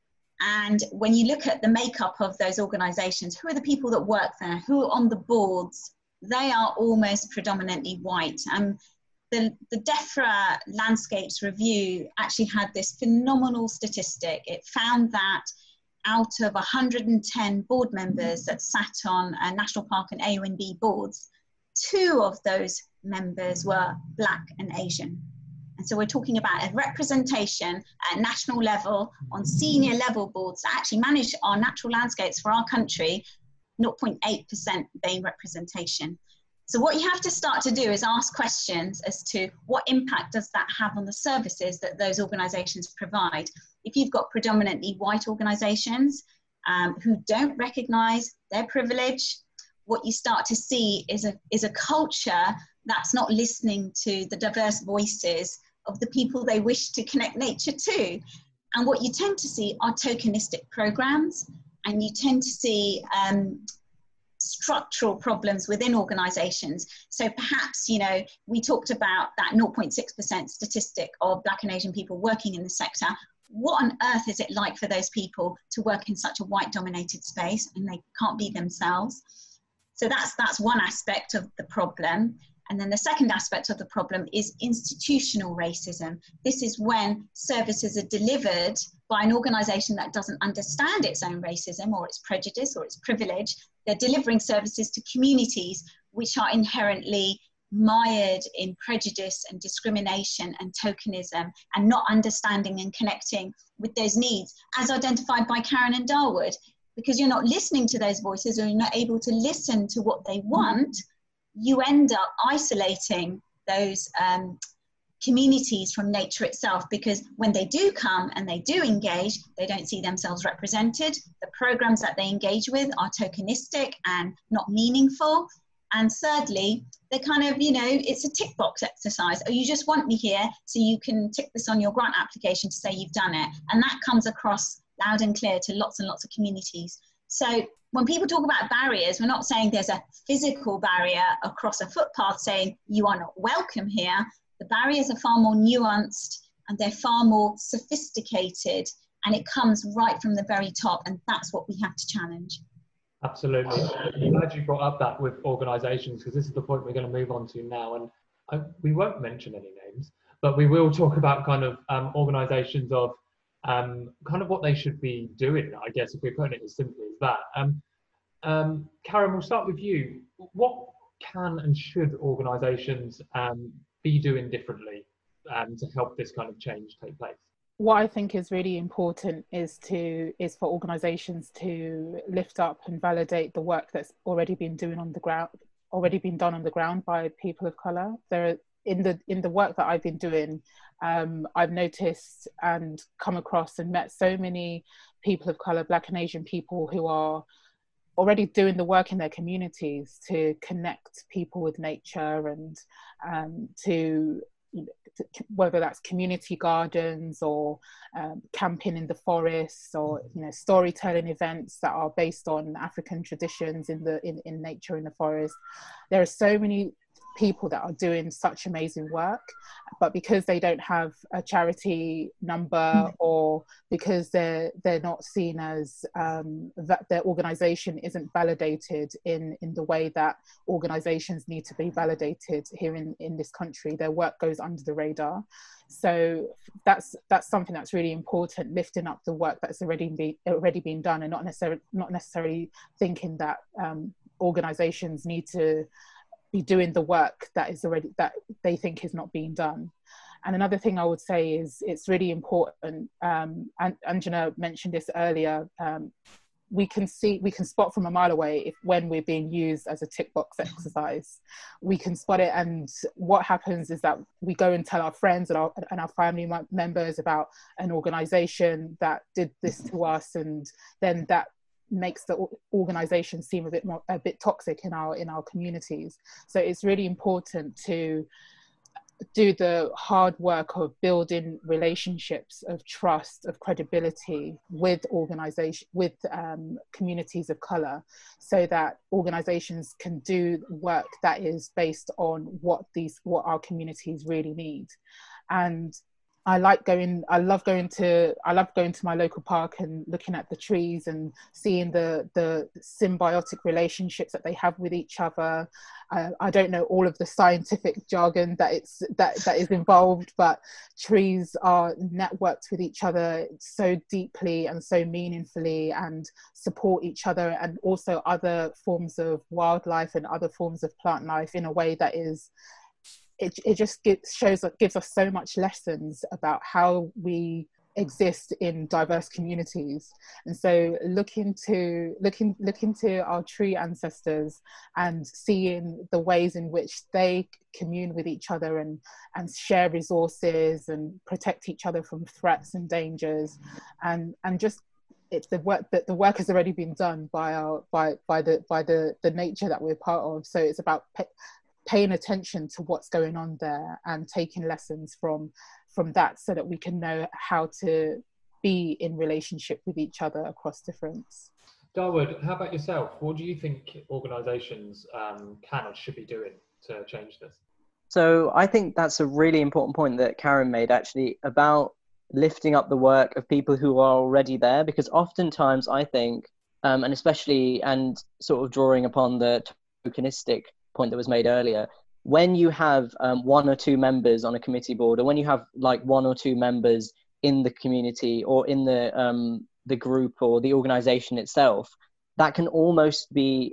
And when you look at the makeup of those organisations, who are the people that work there? Who are on the boards? They are almost predominantly white. And The, the DEFRA Landscapes Review actually had this phenomenal statistic. It found that out of one hundred ten board members that sat on a National Park and A O N B boards, two of those members were Black and Asian. And so we're talking about a representation at national level on senior level boards that actually manage our natural landscapes for our country, zero point eight percent B A M E representation. So what you have to start to do is ask questions as to what impact does that have on the services that those organisations provide. If you've got predominantly white organisations um, who don't recognise their privilege, what you start to see is a, is a culture that's not listening to the diverse voices of the people they wish to connect nature to. And what you tend to see are tokenistic programmes, and you tend to see um, structural problems within organisations. So perhaps, you know, we talked about that zero point six percent statistic of Black and Asian people working in the sector. What on earth is it like for those people to work in such a white dominated space, and they can't be themselves? So that's, that's one aspect of the problem. And then the second aspect of the problem is institutional racism. This is when services are delivered by an organisation that doesn't understand its own racism or its prejudice or its privilege. They're delivering services to communities which are inherently mired in prejudice and discrimination and tokenism, and not understanding and connecting with those needs as identified by Karen and Darwood. Because you're not listening to those voices, or you're not able to listen to what they want, you end up isolating those um, communities from nature itself, because when they do come and they do engage, they don't see themselves represented. The programs that they engage with are tokenistic and not meaningful. And thirdly, they kind of, you know, it's a tick box exercise. Oh, you just want me here so you can tick this on your grant application to say you've done it. And that comes across loud and clear to lots and lots of communities. So when people talk about barriers, we're not saying there's a physical barrier across a footpath saying you are not welcome here. The barriers are far more nuanced and they're far more sophisticated, and it comes right from the very top, and that's what we have to challenge. Absolutely. I'm glad you brought up that with organisations, because this is the point we're going to move on to now. And I, we won't mention any names, but we will talk about kind of um, organisations of um, kind of what they should be doing, I guess, if we're putting it as simply as that. Um, um, Karen, we'll start with you. What can and should organisations um, be doing differently um, to help this kind of change take place? What I think is really important is to is for organisations to lift up and validate the work that's already been doing on the ground, already been done on the ground by people of colour. There are, in the in the work that I've been doing, um, I've noticed and come across and met so many people of colour, Black and Asian people, who are already doing the work in their communities to connect people with nature, and um, to, you know, whether that's community gardens or um, camping in the forests, or, you know, storytelling events that are based on African traditions in the in, in nature in the forest. There are so many people that are doing such amazing work, but because they don't have a charity number, or because they're they're not seen as um, that their organization isn't validated in in the way that organizations need to be validated here in in this country, their work goes under the radar. So that's that's something that's really important, lifting up the work that's already been already been done, and not necessarily not necessarily thinking that um, organizations need to be doing the work that is already that they think is not being done. And another thing I would say is it's really important, um, and Anjana mentioned this earlier, um, we can see, we can spot from a mile away if when we're being used as a tick box exercise. We can spot it, and what happens is that we go and tell our friends and our, and our family members about an organization that did this to us, and then that makes the organization seem a bit more a bit toxic in our in our communities. So it's really important to do the hard work of building relationships of trust, of credibility with organization with um, communities of color, so that organizations can do work that is based on what these what our communities really need. And I like going, I love going to, I love going to my local park and looking at the trees and seeing the, the symbiotic relationships that they have with each other. Uh, I don't know all of the scientific jargon that it's, that, that is involved, but trees are networked with each other so deeply and so meaningfully, and support each other, and also other forms of wildlife and other forms of plant life in a way that is, It, it just gives, shows, gives us so much lessons about how we exist in diverse communities. And so looking to looking looking to our tree ancestors and seeing the ways in which they commune with each other and and share resources and protect each other from threats and dangers, and and just it's the work that the work has already been done by our by by the by the the nature that we're part of. So it's about pe- paying attention to what's going on there and taking lessons from from that, so that we can know how to be in relationship with each other across difference. Darwood, how about yourself? What do you think organisations um, can or should be doing to change this? So I think that's a really important point that Karen made, actually, about lifting up the work of people who are already there, because oftentimes I think, um, and especially, and sort of drawing upon the tokenistic point that was made earlier, when you have um, one or two members on a committee board, or when you have like one or two members in the community or in the um, the group or the organization itself, that can almost be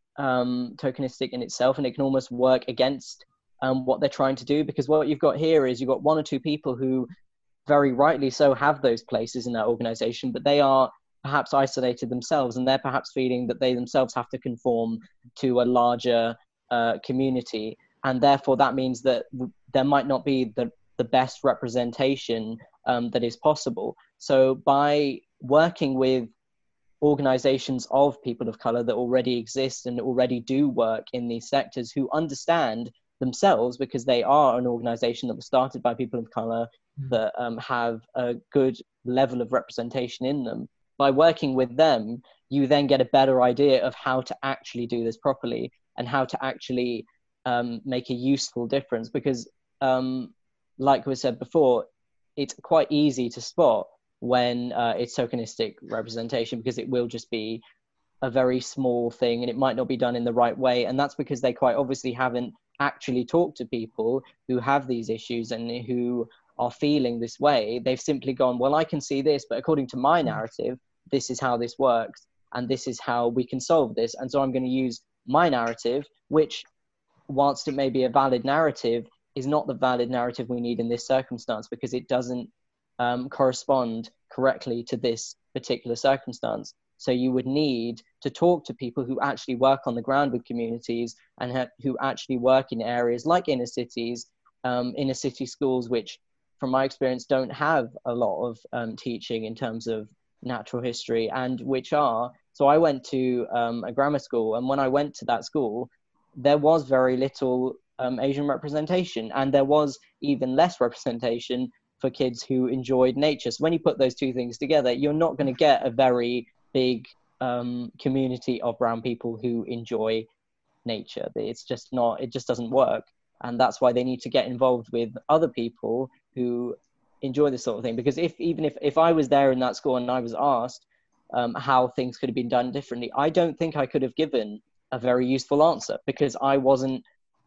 um, tokenistic in itself, and it can almost work against um, what they're trying to do, because what you've got here is you've got one or two people who very rightly so have those places in that organization, but they are perhaps isolated themselves, and they're perhaps feeling that they themselves have to conform to a larger uh, community, and therefore that means that w- there might not be the, the best representation um, that is possible. So by working with organizations of people of color that already exist and already do work in these sectors, who understand themselves, because they are an organization that was started by people of color, mm. that um, have a good level of representation in them, by working with them, you then get a better idea of how to actually do this properly and how to actually um, make a useful difference. Because um, like we said before, it's quite easy to spot when uh, it's tokenistic representation, because it will just be a very small thing and it might not be done in the right way. And that's because they quite obviously haven't actually talked to people who have these issues and who are feeling this way. They've simply gone, well, I can see this, but according to my narrative, this is how this works, and this is how we can solve this. And so I'm going to use my narrative, which, whilst it may be a valid narrative, is not the valid narrative we need in this circumstance, because it doesn't um, correspond correctly to this particular circumstance. So you would need to talk to people who actually work on the ground with communities, and ha- who actually work in areas like inner cities, um, inner city schools, which from my experience don't have a lot of um, teaching in terms of natural history, and which are, so I went to um, a grammar school, and when I went to that school, there was very little um, Asian representation, and there was even less representation for kids who enjoyed nature. So when you put those two things together, you're not going to get a very big um, community of brown people who enjoy nature. It's just not, it just doesn't work. And that's why they need to get involved with other people who enjoy this sort of thing. Because if even if, if I was there in that school and I was asked um, how things could have been done differently, I don't think I could have given a very useful answer, because I wasn't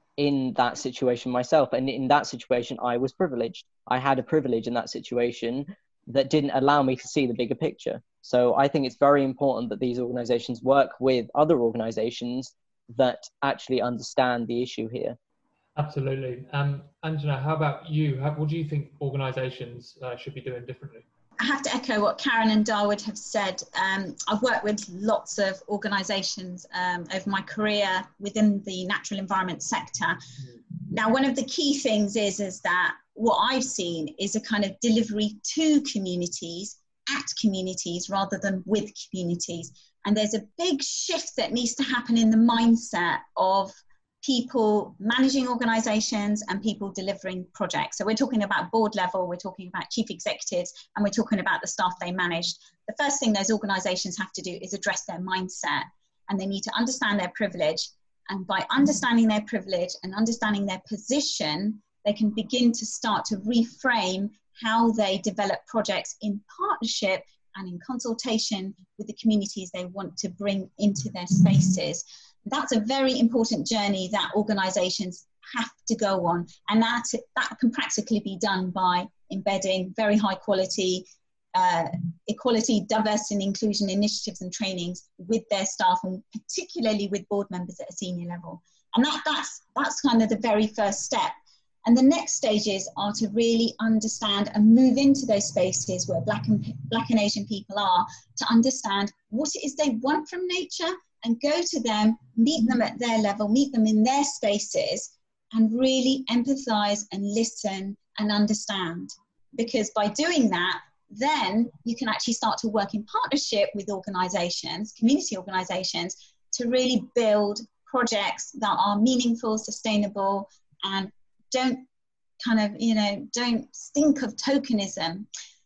in that situation myself. And in that situation, I was privileged. I had a privilege in that situation that didn't allow me to see the bigger picture. So I think it's very important that these organizations work with other organizations that actually understand the issue here. Absolutely. Um, Anjana, how about you? How, what do you think organisations uh, should be doing differently? I have to echo what Karen and Darwood have said. Um, I've worked with lots of organisations um, over my career within the natural environment sector. Mm. Now, one of the key things is, is that what I've seen is a kind of delivery to communities, at communities, rather than with communities. And there's a big shift that needs to happen in the mindset of people managing organizations and people delivering projects. So we're talking about board level, we're talking about chief executives, and we're talking about the staff they manage. The first thing those organizations have to do is address their mindset, and they need to understand their privilege. And by understanding their privilege and understanding their position, they can begin to start to reframe how they develop projects in partnership and in consultation with the communities they want to bring into their spaces. That's a very important journey that organizations have to go on. And that, that can practically be done by embedding very high quality uh, equality, diversity and inclusion initiatives and trainings with their staff, and particularly with board members at a senior level. And that, that's, that's kind of the very first step. And the next stages are to really understand and move into those spaces where Black and, Black and Asian people are, to understand what it is they want from nature, and go to them, meet them at their level, meet them in their spaces, and really empathize and listen and understand. Because by doing that, then you can actually start to work in partnership with organizations, community organizations, to really build projects that are meaningful, sustainable, and don't kind of, you know, don't stink of tokenism.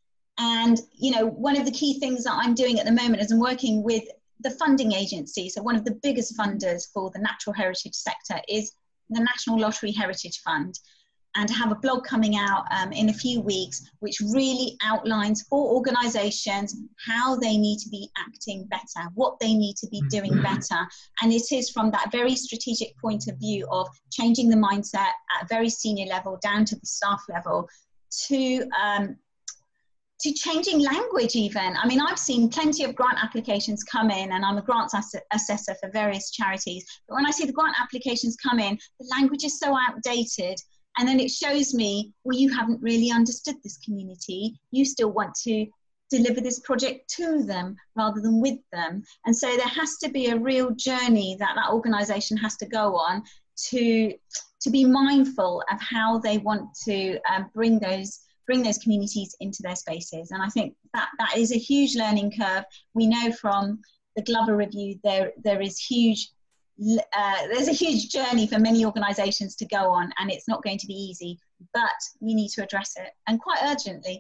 And, you know, one of the key things that I'm doing at the moment is I'm working with the funding agency. So one of the biggest funders for the natural heritage sector is the National Lottery Heritage Fund. And to have a blog coming out um, in a few weeks, which really outlines for organizations how they need to be acting better, what they need to be doing better. And it is from that very strategic point of view of changing the mindset at a very senior level down to the staff level, to um, to changing language even. I mean, I've seen plenty of grant applications come in, and I'm a grants ass- assessor for various charities. But when I see the grant applications come in, the language is so outdated. And then it shows me, well, you haven't really understood this community. You still want to deliver this project to them rather than with them. And so there has to be a real journey that that organisation has to go on to, to be mindful of how they want to um, bring those bring those communities into their spaces. And I think that that is a huge learning curve. We know from the Glover Review, there there is huge, uh, there's a huge journey for many organisations to go on, and it's not going to be easy, but we need to address it, and quite urgently.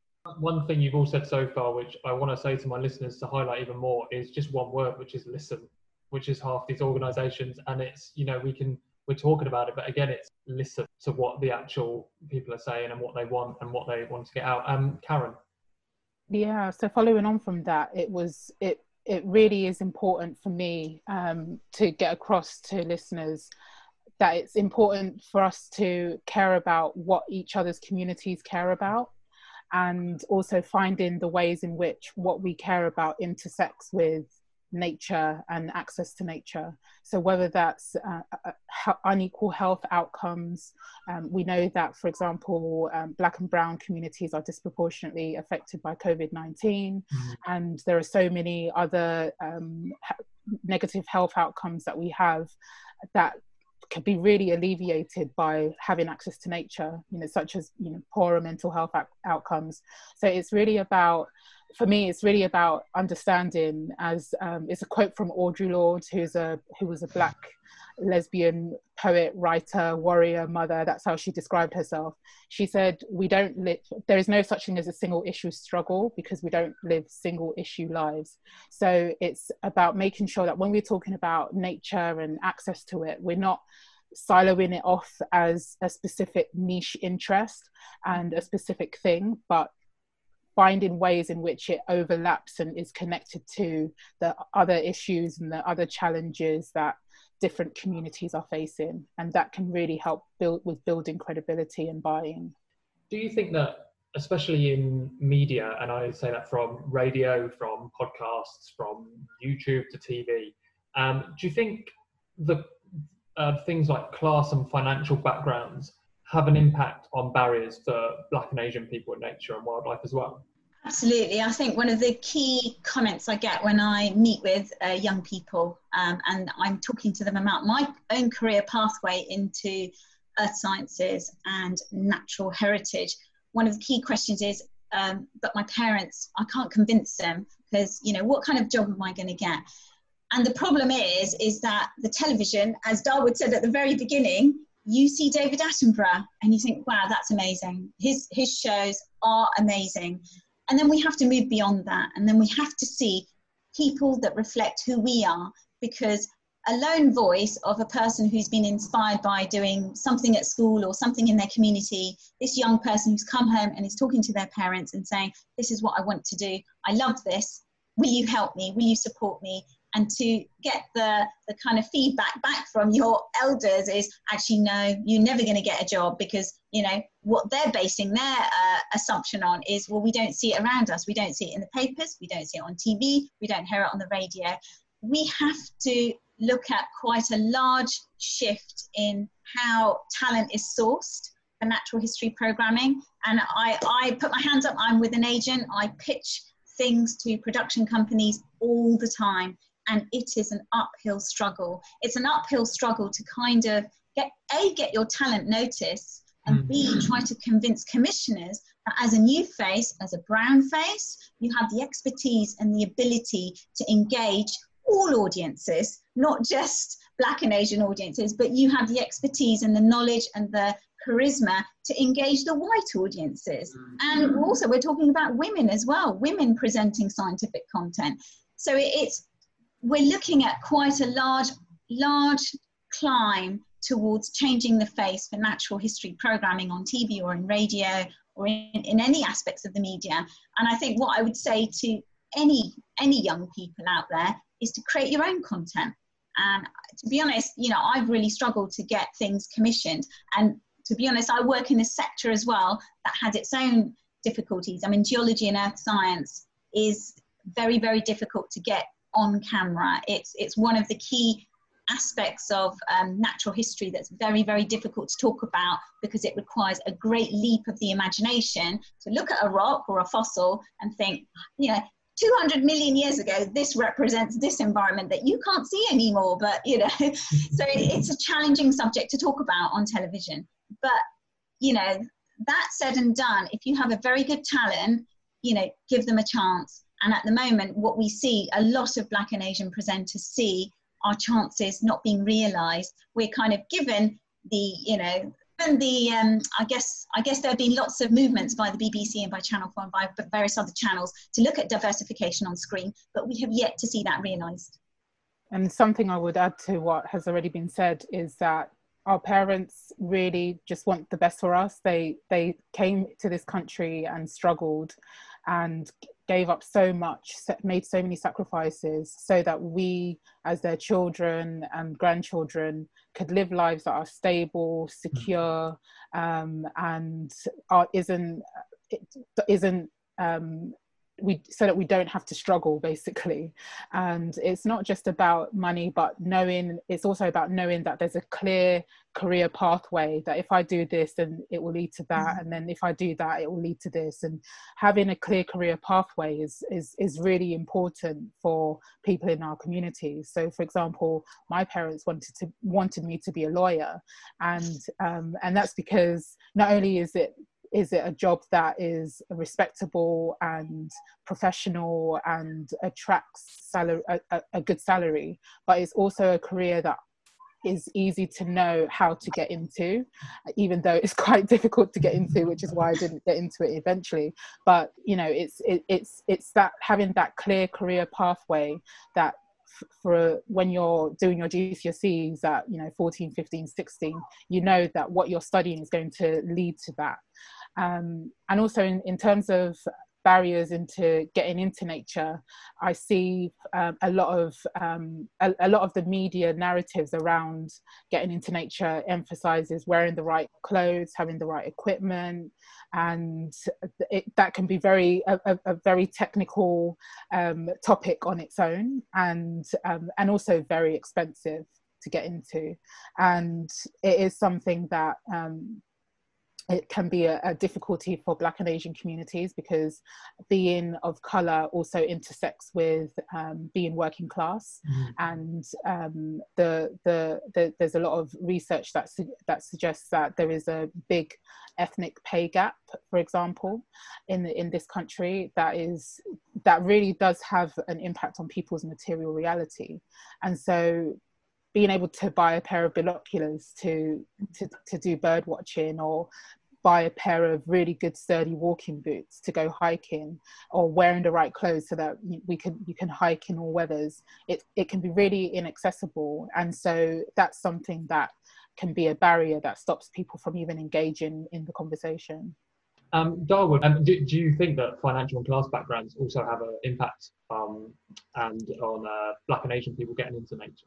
One thing you've all said so far, which I want to say to my listeners to highlight even more, is just one word, which is listen, which is half these organisations. And it's, you know, we can, we're talking about it, but again, it's listen to what the actual people are saying and what they want and what they want to get out. Um, Karen. Yeah, so following on from that, it was, it, it really is important for me um, to get across to listeners that it's important for us to care about what each other's communities care about, and also finding the ways in which what we care about intersects with nature and access to nature. So whether that's uh, uh, unequal health outcomes, um, we know that, for example, um, Black and Brown communities are disproportionately affected by COVID nineteen, mm-hmm. and there are so many other um, ha- negative health outcomes that we have that can be really alleviated by having access to nature, you know, such as, you know, poorer mental health out- outcomes. So it's really about, for me, it's really about understanding, as um, it's a quote from Audre Lorde, who's a who was a Black lesbian poet, writer, warrior, mother. That's how she described herself. She said, we don't live, there is no such thing as a single issue struggle because we don't live single issue lives. So it's about making sure that when we're talking about nature and access to it, we're not siloing it off as a specific niche interest and a specific thing, but finding ways in which it overlaps and is connected to the other issues and the other challenges that different communities are facing, and that can really help build with building credibility and buy-in. Do you think that, especially in media, and I say that from radio, from podcasts, from YouTube to T V, um, do you think the uh, things like class and financial backgrounds have an impact on barriers for Black and Asian people in nature and wildlife as well? Absolutely. I think one of the key comments I get when I meet with uh, young people um, and I'm talking to them about my own career pathway into earth sciences and natural heritage, one of the key questions is, um, but my parents, I can't convince them because, you know, what kind of job am I going to get? And the problem is, is that the television, as Darwood said at the very beginning, you see David Attenborough and you think, wow, that's amazing. His, his shows are amazing. And then we have to move beyond that. And then we have to see people that reflect who we are, because a lone voice of a person who's been inspired by doing something at school or something in their community, this young person who's come home and is talking to their parents and saying, this is what I want to do. I love this. Will you help me? Will you support me? And to get the, the kind of feedback back from your elders is actually, no, you're never going to get a job, because, you know, what they're basing their uh, assumption on is, well, we don't see it around us. We don't see it in the papers. We don't see it on T V. We don't hear it on the radio. We have to look at quite a large shift in how talent is sourced for natural history programming. And I, I put my hands up. I'm with an agent. I pitch things to production companies all the time. And it is an uphill struggle. It's an uphill struggle to kind of get, A, get your talent noticed, and mm. B, try to convince commissioners that as a new face, as a brown face, you have the expertise and the ability to engage all audiences, not just Black and Asian audiences, but you have the expertise and the knowledge and the charisma to engage the white audiences. And also we're talking about women as well, women presenting scientific content. So it, it's, we're looking at quite a large, large climb towards changing the face for natural history programming on T V or in radio or in, in any aspects of the media. And I think what I would say to any, any young people out there is to create your own content. And to be honest, you know, I've really struggled to get things commissioned. And to be honest, I work in a sector as well that has its own difficulties. I mean, geology and earth science is very, very difficult to get on camera. It's, it's one of the key aspects of um, natural history that's very, very difficult to talk about, because it requires a great leap of the imagination to look at a rock or a fossil and think, you know, two hundred million years ago, this represents this environment that you can't see anymore. But, you know, so it's a challenging subject to talk about on television. But, you know, that said and done, if you have a very good talent, you know, give them a chance. And at the moment, what we see, a lot of Black and Asian presenters see our chances not being realised. We're kind of given the, you know, and the, um, I guess, I guess there have been lots of movements by the B B C and by Channel four and by various other channels to look at diversification on screen, but we have yet to see that realised. And something I would add to what has already been said is that our parents really just want the best for us. They, they came to this country and struggled and gave up so much, made so many sacrifices so that we, as their children and grandchildren, could live lives that are stable, secure, um, and are, isn't, it isn't um, we, so that we don't have to struggle, basically. And it's not just about money, but knowing, it's also about knowing that there's a clear career pathway, that if I do this, then it will lead to that. Mm-hmm. And then if I do that, it will lead to this. And having a clear career pathway is, is, is really important for people in our communities. So for example, my parents wanted to, wanted me to be a lawyer. And, um, and that's because not only is it is it a job that is respectable and professional and attracts salary, a, a good salary, but it's also a career that is easy to know how to get into, even though it's quite difficult to get into, which is why I didn't get into it eventually. But you know, it's it, it's it's that having that clear career pathway that f- for when you're doing your G C S Es at, you know, fourteen, fifteen, sixteen, you know that what you're studying is going to lead to that. Um, and also in, in terms of barriers into getting into nature, I see um, a lot of um, a, a lot of the media narratives around getting into nature emphasizes wearing the right clothes, having the right equipment, and it, that can be very a, a, a very technical um, topic on its own, and um, and also very expensive to get into. And it is something that um, it can be a, a difficulty for Black and Asian communities, because being of colour also intersects with um, being working class. Mm-hmm. And um, the, the the there's a lot of research that su- that suggests that there is a big ethnic pay gap, for example, in the, in this country, that is that really does have an impact on people's material reality. And so being able to buy a pair of binoculars to, to, to do bird watching, or buy a pair of really good sturdy walking boots to go hiking, or wearing the right clothes so that we can you can hike in all weathers, it, it can be really inaccessible. And so that's something that can be a barrier that stops people from even engaging in the conversation. Um, Darwood, um, do, do you think that financial and class backgrounds also have an impact um, and on uh, Black and Asian people getting into nature?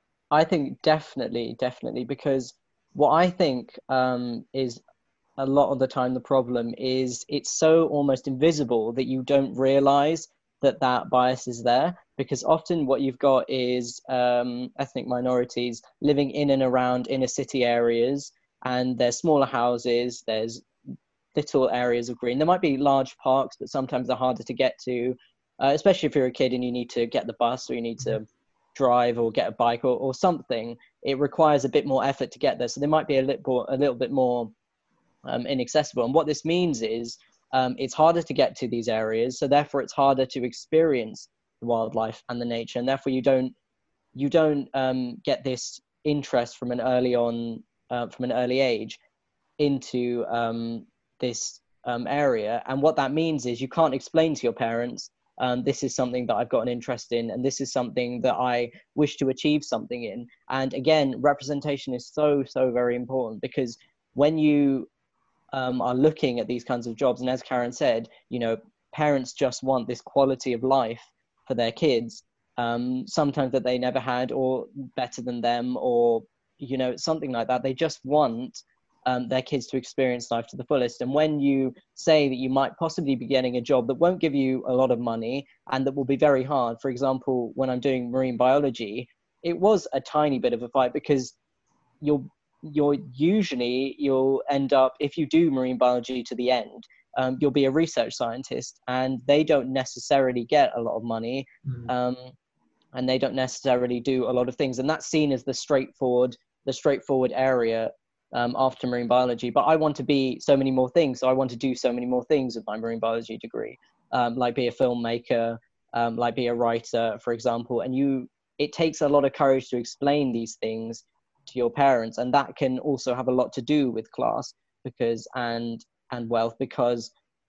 I think definitely, definitely, because what I think um, is a lot of the time the problem is it's so almost invisible that you don't realize that that bias is there, because often what you've got is um, ethnic minorities living in and around inner city areas, and there's smaller houses, there's little areas of green. There might be large parks, but sometimes they're harder to get to, uh, especially if you're a kid and you need to get the bus, or you need to drive or get a bike, or, or something. It requires a bit more effort to get there. So they might be a little, a little bit more um, inaccessible. And what this means is um, it's harder to get to these areas. So therefore it's harder to experience the wildlife and the nature. And therefore you don't, you don't um, get this interest from an early on, uh, from an early age into um, this um, area. And what that means is you can't explain to your parents, um, this is something that I've got an interest in, and this is something that I wish to achieve something in. And again, representation is so, so very important, because when you um, are looking at these kinds of jobs, and as Karen said, you know, parents just want this quality of life for their kids, um, sometimes that they never had, or better than them, or, you know, something like that. They just want Um, their kids to experience life to the fullest. And when you say that you might possibly be getting a job that won't give you a lot of money and that will be very hard, for example, when I'm doing marine biology, it was a tiny bit of a fight, because you'll you're usually you'll end up, if you do marine biology to the end, um, you'll be a research scientist, and they don't necessarily get a lot of money, mm. um, and they don't necessarily do a lot of things, and that's seen as the straightforward the straightforward area Um, after marine biology. But I want to be so many more things. So I want to do so many more things with my marine biology degree, um, like be a filmmaker, um, like be a writer, for example. And you, it takes a lot of courage to explain these things to your parents. And that can also have a lot to do with class because, and, and wealth, because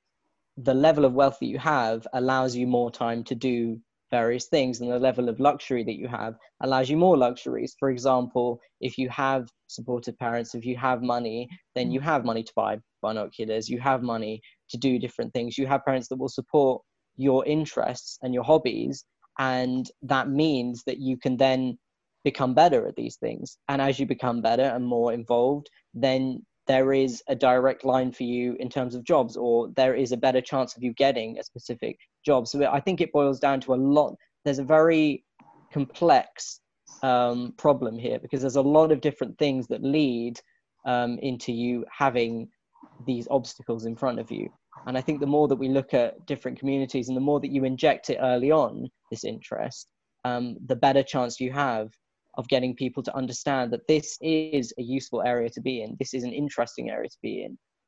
the level of wealth that you have allows you more time to do various things, and the level of luxury that you have allows you more luxuries. For example, if you have supportive parents, if you have money, then you have money to buy binoculars, you have money to do different things, you have parents that will support your interests and your hobbies, and that means that you can then become better at these things. And as you become better and more involved, then there is a direct line for you in terms of jobs, or there is a better chance of you getting a specific job. So I think it boils down to a lot. There's a very complex um, problem here, because there's a lot of different things that lead um, into you having these obstacles in front of you. And I think the more that we look at different communities, and the more that you inject it early on, this interest, um, the better chance you have of getting people to understand that this is a useful area to be in. This is an interesting area to be in.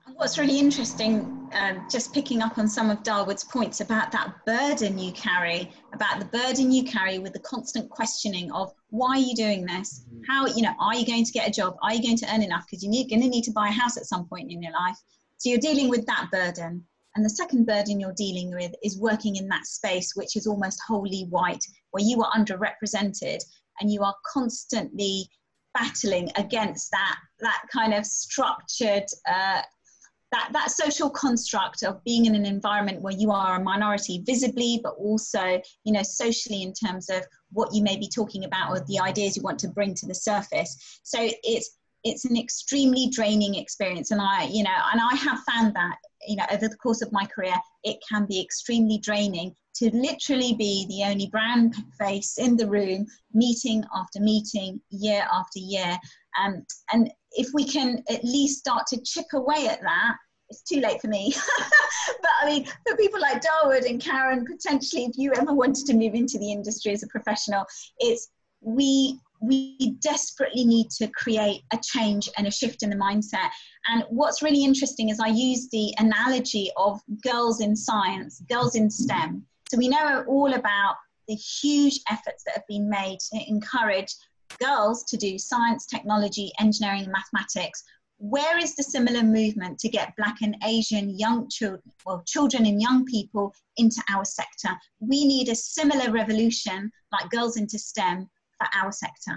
What's really interesting, um, just picking up on some of Darwood's points about that burden you carry, about the burden you carry with the constant questioning of why are you doing this? How, you know, are you going to get a job? Are you going to earn enough? Because you're going to need to buy a house at some point in your life. So you're dealing with that burden. And the second burden you're dealing with is working in that space, which is almost wholly white, where you are underrepresented and you are constantly battling against that, that kind of structured, uh, That, that social construct of being in an environment where you are a minority visibly, but also, you know, socially in terms of what you may be talking about or the ideas you want to bring to the surface. So it's, it's an extremely draining experience. And I, you know, and I have found that, you know, over the course of my career, it can be extremely draining to literally be the only brown face in the room, meeting after meeting, year after year. Um, and if we can at least start to chip away at that, it's too late for me. But I mean, for people like Darwood and Karen, potentially, if you ever wanted to move into the industry as a professional, it's we we desperately need to create a change and a shift in the mindset. And what's really interesting is I use the analogy of girls in science, girls in STEM. So we know all about the huge efforts that have been made to encourage girls to do science, technology, engineering, and mathematics. Where is the similar movement to get Black and Asian young children, well, children and young people into our sector? We need a similar revolution like Girls into STEM for our sector.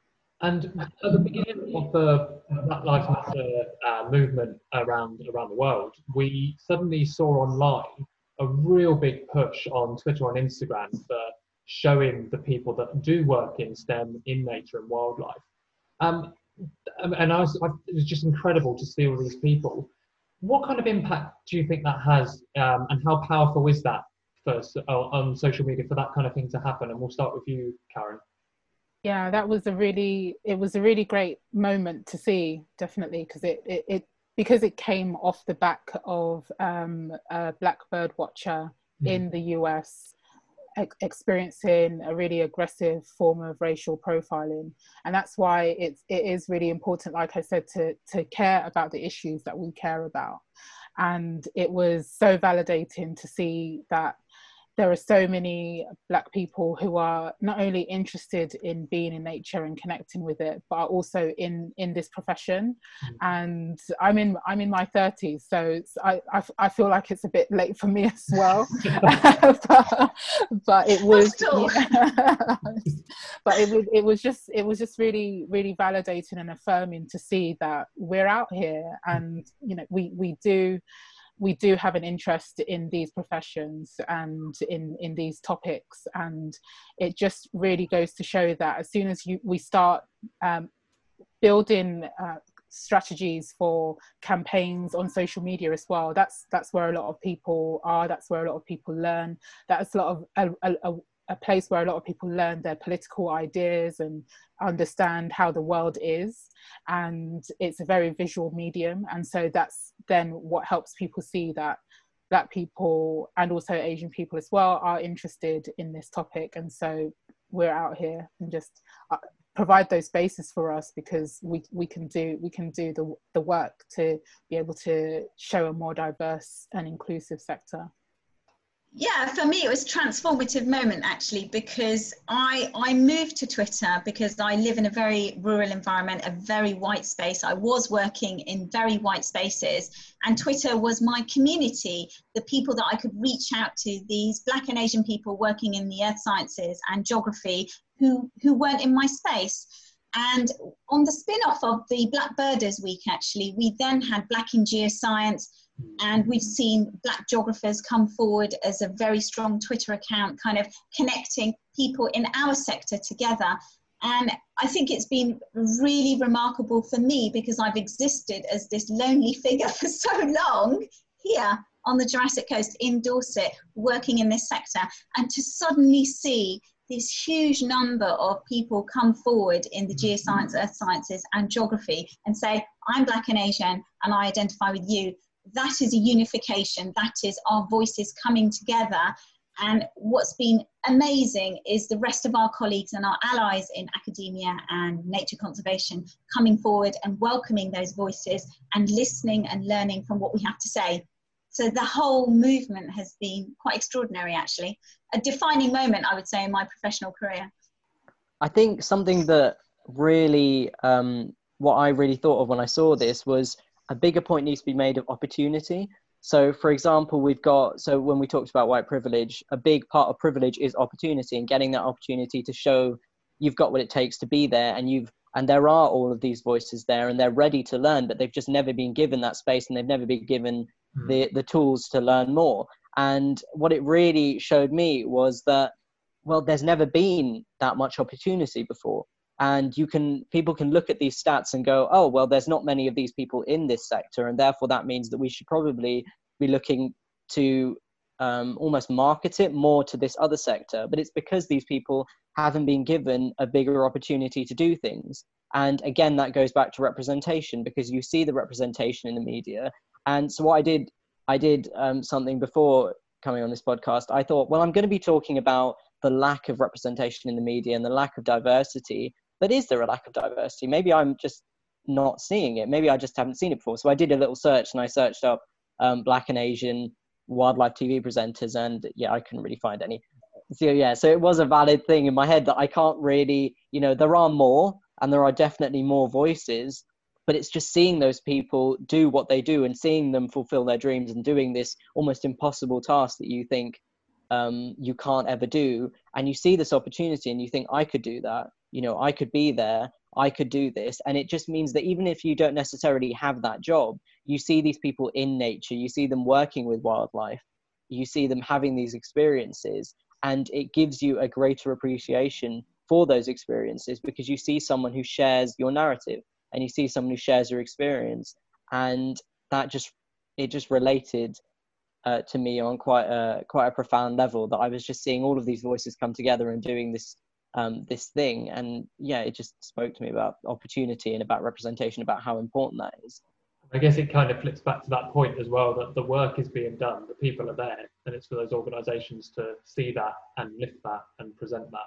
And at the beginning of the Black Lives Matter uh, movement around around the world, we suddenly saw online a real big push on Twitter and Instagram for showing the people that do work in STEM, in nature and wildlife. Um, and I was, I, it was just incredible to see all these people. What kind of impact do you think that has, um, and how powerful is that first uh, on social media for that kind of thing to happen? And we'll start with you, Karen. Yeah, that was a really, it was a really great moment to see, definitely, because it, it, it because it came off the back of um, a black bird watcher mm. in the U S ex- experiencing a really aggressive form of racial profiling. And that's why it's, it is really important, like I said, to, to care about the issues that we care about. And it was so validating to see that there are so many Black people who are not only interested in being in nature and connecting with it, but are also in, in this profession. Mm-hmm. And I'm in I'm in my thirties, so it's, I, I I feel like it's a bit late for me as well. but, but it was, yeah. but it was it was just it was just really really validating and affirming to see that we're out here, and you know we we do. we do have an interest in these professions and in, in these topics. And it just really goes to show that as soon as you, we start um, building uh, strategies for campaigns on social media as well, that's that's where a lot of people are, that's where a lot of people learn, that's a lot of a, a, a, a place where a lot of people learn their political ideas and understand how the world is. And it's a very visual medium, and so that's then what helps people see that Black people and also Asian people as well are interested in this topic. And so we're out here and just uh, provide those spaces for us, because we we can do we can do the the work to be able to show a more diverse and inclusive sector. Yeah, for me it was a transformative moment actually, because I I moved to Twitter because I live in a very rural environment, a very white space. I was working in very white spaces, and Twitter was my community, the people that I could reach out to, these Black and Asian people working in the earth sciences and geography who, who weren't in my space. And on the spin-off of the Black Birders Week, actually, we then had Black in Geoscience, and we've seen Black geographers come forward as a very strong Twitter account, kind of connecting people in our sector together. And I think it's been really remarkable for me, because I've existed as this lonely figure for so long here on the Jurassic Coast in Dorset, working in this sector, and to suddenly see this huge number of people come forward in the geoscience, earth sciences and geography and say, I'm Black and Asian and I identify with you. That is a unification. That is our voices coming together. And what's been amazing is the rest of our colleagues and our allies in academia and nature conservation coming forward and welcoming those voices and listening and learning from what we have to say. So the whole movement has been quite extraordinary, actually. A defining moment, I would say, in my professional career. I think something that really, um, what I really thought of when I saw this was a bigger point needs to be made of opportunity. So, for example, we've got, so when we talked about white privilege, a big part of privilege is opportunity, and getting that opportunity to show you've got what it takes to be there, and you've, and there are all of these voices there, and they're ready to learn, but they've just never been given that space, and they've never been given mm. the, the tools to learn more. And what it really showed me was that, well, there's never been that much opportunity before. And you can, people can look at these stats and go, oh, well, there's not many of these people in this sector. And therefore that means that we should probably be looking to um, almost market it more to this other sector. But it's because these people haven't been given a bigger opportunity to do things. And again, that goes back to representation, because you see the representation in the media. And so what I did, I did um, something before coming on this podcast. I thought, well, I'm going to be talking about the lack of representation in the media and the lack of diversity. But is there a lack of diversity? Maybe I'm just not seeing it. Maybe I just haven't seen it before. So I did a little search, and I searched up um, Black and Asian wildlife T V presenters, and yeah, I couldn't really find any. So yeah, so it was a valid thing in my head that I can't really, you know, there are more, and there are definitely more voices, but it's just seeing those people do what they do and seeing them fulfill their dreams and doing this almost impossible task that you think um, you can't ever do. And you see this opportunity and you think, I could do that. You know, I could be there, I could do this. And it just means that even if you don't necessarily have that job, you see these people in nature, you see them working with wildlife, you see them having these experiences, and it gives you a greater appreciation for those experiences, because you see someone who shares your narrative and you see someone who shares your experience. And that just, it just related uh, to me on quite a, quite a profound level, that I was just seeing all of these voices come together and doing this um, this thing. And yeah, it just spoke to me about opportunity and about representation, about how important that is. I guess it kind of flips back to that point as well, that the work is being done, the people are there, and it's for those organisations to see that and lift that and present that.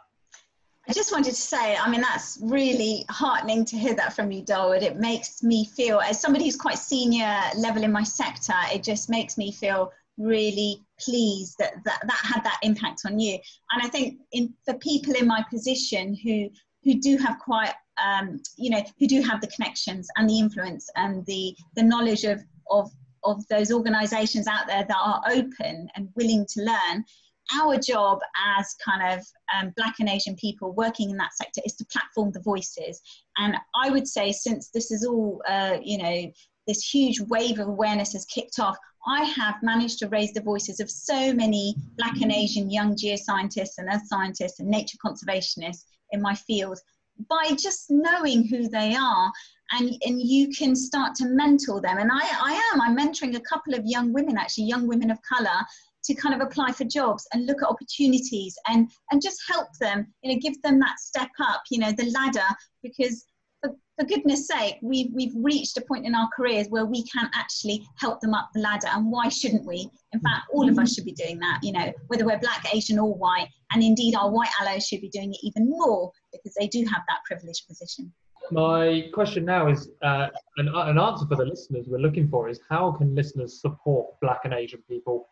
I just wanted to say, I mean, that's really heartening to hear that from you, Dawood. It makes me feel, as somebody who's quite senior level in my sector, it just makes me feel really pleased that that, that had that impact on you. And I think in, for people in my position who who do have quite, um, you know, who do have the connections and the influence and the the knowledge of of of those organisations out there that are open and willing to learn, our job as kind of um, Black and Asian people working in that sector is to platform the voices. And I would say, since this is all, uh, you know, this huge wave of awareness has kicked off, I have managed to raise the voices of so many Black and Asian young geoscientists and earth scientists and nature conservationists in my field by just knowing who they are. And, and you can start to mentor them. And I, I am, I'm mentoring a couple of young women, actually, young women of colour, to kind of apply for jobs and look at opportunities and, and just help them, you know, give them that step up, you know, the ladder, because for, for goodness sake, we've, we've reached a point in our careers where we can actually help them up the ladder. And why shouldn't we? In fact, all of us should be doing that, you know, whether we're Black, Asian or white. And indeed, our white allies should be doing it even more, because they do have that privileged position. My question now is, uh, an, an answer for the listeners we're looking for is, how can listeners support Black and Asian people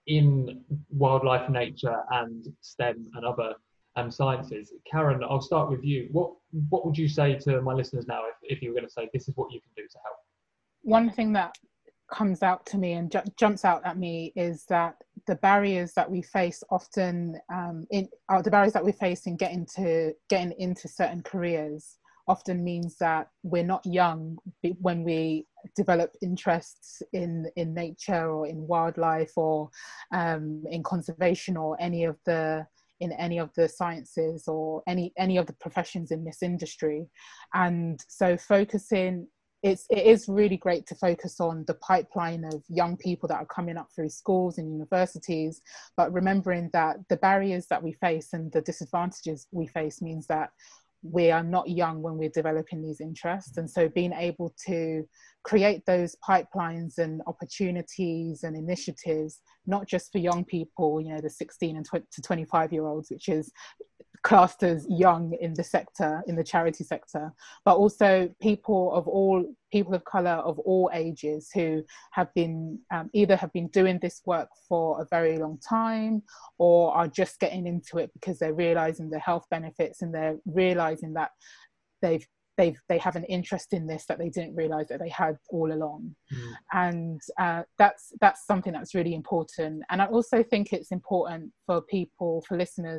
in wildlife, nature and STEM and other um, sciences? Karen, I'll start with you. What what would you say to my listeners now if, if you were going to say, this is what you can do to help? One thing that comes out to me and ju- jumps out at me is that the barriers that we face often, um, in uh, the barriers that we face in getting to getting into certain careers often means that we're not young when we develop interests in, in nature or in wildlife or um, in conservation or any of the in any of the sciences or any any of the professions in this industry. And so focusing, it's it is really great to focus on the pipeline of young people that are coming up through schools and universities, but remembering that the barriers that we face and the disadvantages we face means that we are not young when we're developing these interests. And so being able to create those pipelines and opportunities and initiatives, not just for young people, you know, the sixteen and to twenty-five year olds, which is classed as young in the sector, in the charity sector, but also people of all, people of colour of all ages who have been, um, either have been doing this work for a very long time, or are just getting into it because they're realising the health benefits, and they're realising that they've They've, they have an interest in this that they didn't realise that they had all along. Mm. And uh, that's that's something that's really important. And I also think it's important for people, for listeners,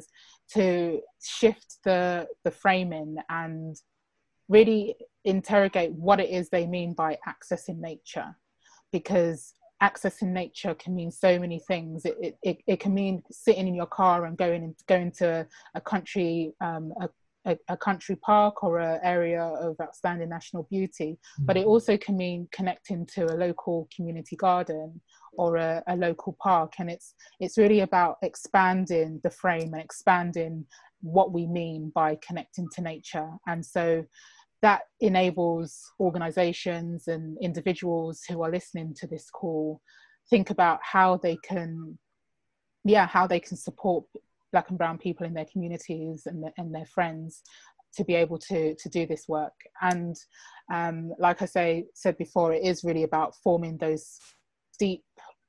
to shift the, the framing and really interrogate what it is they mean by accessing nature. Because accessing nature can mean so many things. It, it, it can mean sitting in your car and going, in, going to a country, um, a A, a country park or an area of outstanding national beauty, mm-hmm. but it also can mean connecting to a local community garden or a, a local park. And it's it's really about expanding the frame and expanding what we mean by connecting to nature. And so that enables organizations and individuals who are listening to this call think about how they can yeah how they can support Black and brown people in their communities and, the, and their friends to be able to to do this work. And um, like I say said before, it is really about forming those deep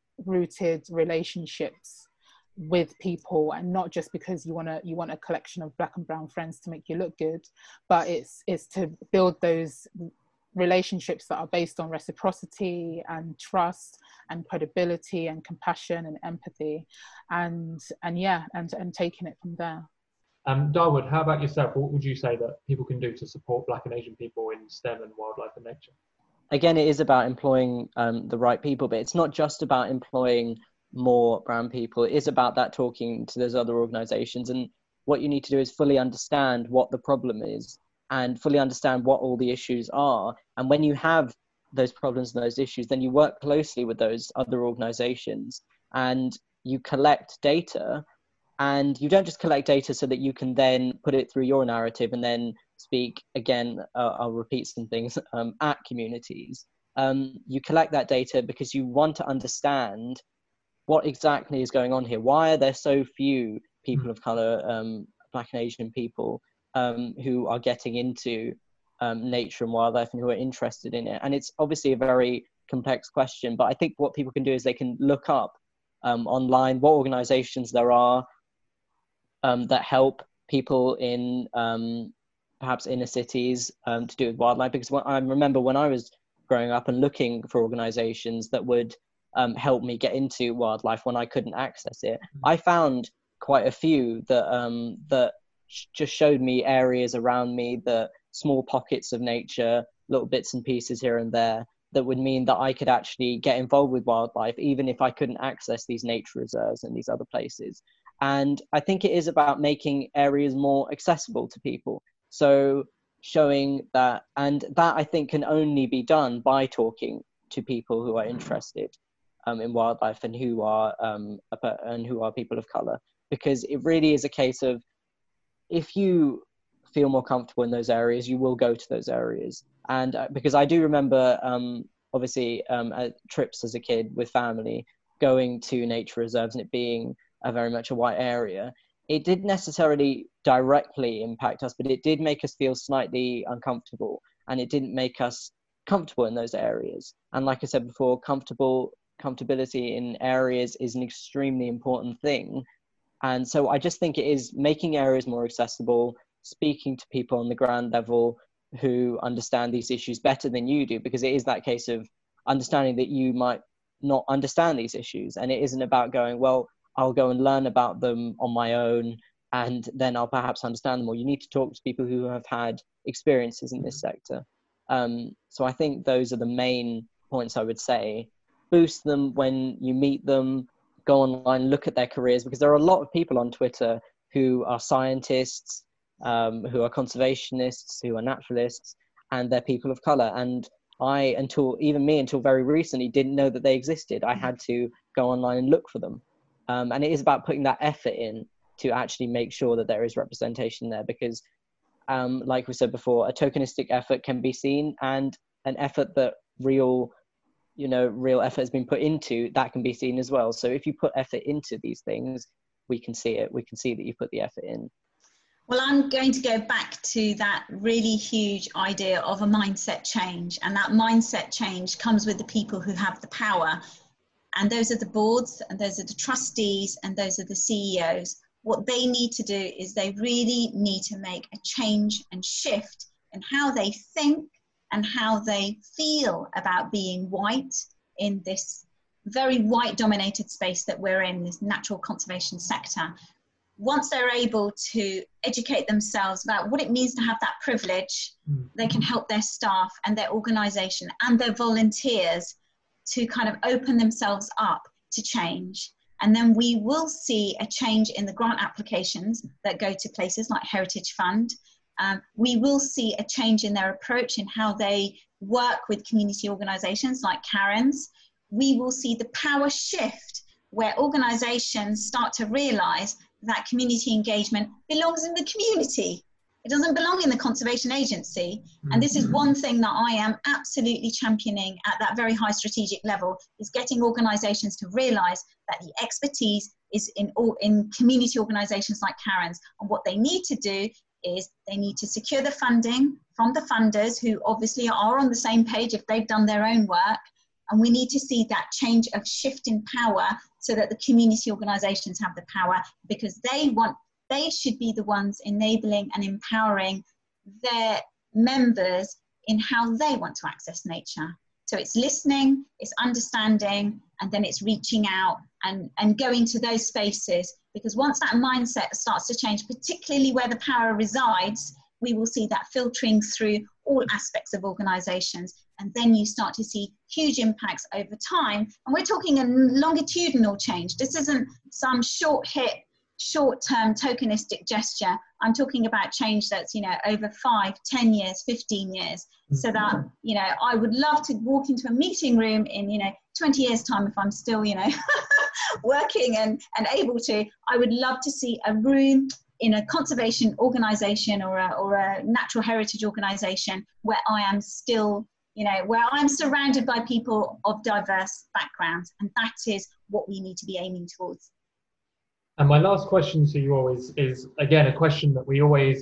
rooted relationships with people, and not just because you want to you want a collection of Black and brown friends to make you look good, but it's it's to build those relationships that are based on reciprocity and trust and credibility and compassion and empathy, and and yeah and and taking it from there. Um, Darwood, how about yourself? What would you say that people can do to support Black and Asian people in STEM and wildlife and nature? Again, it is about employing um, the right people, but it's not just about employing more brown people. It is about that talking to those other organizations, and what you need to do is fully understand what the problem is and fully understand what all the issues are. And when you have those problems and those issues, then you work closely with those other organizations and you collect data. And you don't just collect data so that you can then put it through your narrative and then speak again, uh, I'll repeat some things, um, at communities. Um, you collect that data because you want to understand what exactly is going on here. Why are there so few people of color, um, Black and Asian people, um, who are getting into um, nature and wildlife and who are interested in it? And it's obviously a very complex question, but I think what people can do is they can look up um, online what organizations there are um, that help people in um, perhaps inner cities um, to do with wildlife. Because when, I remember when I was growing up and looking for organizations that would um, help me get into wildlife when I couldn't access it, I found quite a few that um, that just showed me areas around me, the small pockets of nature, little bits and pieces here and there, that would mean that I could actually get involved with wildlife, even if I couldn't access these nature reserves and these other places. And I think it is about making areas more accessible to people. So showing that, and that I think can only be done by talking to people who are interested um, in wildlife and who are um, and who are people of color, because it really is a case of, if you feel more comfortable in those areas, you will go to those areas. And uh, because I do remember, um, obviously, um, uh, trips as a kid with family, going to nature reserves and it being a very much a white area. It didn't necessarily directly impact us, but it did make us feel slightly uncomfortable, and it didn't make us comfortable in those areas. And like I said before, comfortable comfortability in areas is an extremely important thing. And so I just think it is making areas more accessible, speaking to people on the ground level who understand these issues better than you do, because it is that case of understanding that you might not understand these issues. And it isn't about going, well, I'll go and learn about them on my own and then I'll perhaps understand them more. You need to talk to people who have had experiences in this sector. Um, so I think those are the main points I would say. Boost them when you meet them, go online, look at their careers, because there are a lot of people on Twitter who are scientists, um, who are conservationists, who are naturalists, and they're people of color. And I, until even me, until very recently, didn't know that they existed. I had to go online and look for them. Um, and it is about putting that effort in to actually make sure that there is representation there, because um, like we said before, a tokenistic effort can be seen, and an effort that real, you know, real effort has been put into, that can be seen as well. So if you put effort into these things, we can see it. We can see that you put the effort in. Well, I'm going to go back to that really huge idea of a mindset change. And that mindset change comes with the people who have the power. And those are the boards, and those are the trustees, and those are the C E Os. What they need to do is they really need to make a change and shift in how they think and how they feel about being white in this very white dominated space that we're in, this natural conservation sector. Once they're able to educate themselves about what it means to have that privilege, they can help their staff and their organisation and their volunteers to kind of open themselves up to change. And then we will see a change in the grant applications that go to places like Heritage Fund. Um, we will see a change in their approach in how they work with community organisations like Karen's. We will see the power shift where organisations start to realise that community engagement belongs in the community. It doesn't belong in the conservation agency. And this is one thing that I am absolutely championing at that very high strategic level, is getting organisations to realise that the expertise is in, all, in community organisations like Karen's. And what they need to do is they need to secure the funding from the funders, who obviously are on the same page if they've done their own work. And we need to see that change of shift in power so that the community organisations have the power, because they want, they should be the ones enabling and empowering their members in how they want to access nature. So it's listening, it's understanding, and then it's reaching out and, and going to those spaces. Because once that mindset starts to change, particularly where the power resides, we will see that filtering through all aspects of organisations. And then you start to see huge impacts over time. And we're talking a longitudinal change. This isn't some short hit, short-term tokenistic gesture. I'm talking about change that's, you know, over five, ten years, fifteen years. So that, you know, I would love to walk into a meeting room in, you know, twenty years time, if I'm still, you know, working and, and able to. I would love to see a room in a conservation organisation or a, or a natural heritage organisation where I am still, you know, where I'm surrounded by people of diverse backgrounds. And that is what we need to be aiming towards. And my last question to you always is, again, a question that we always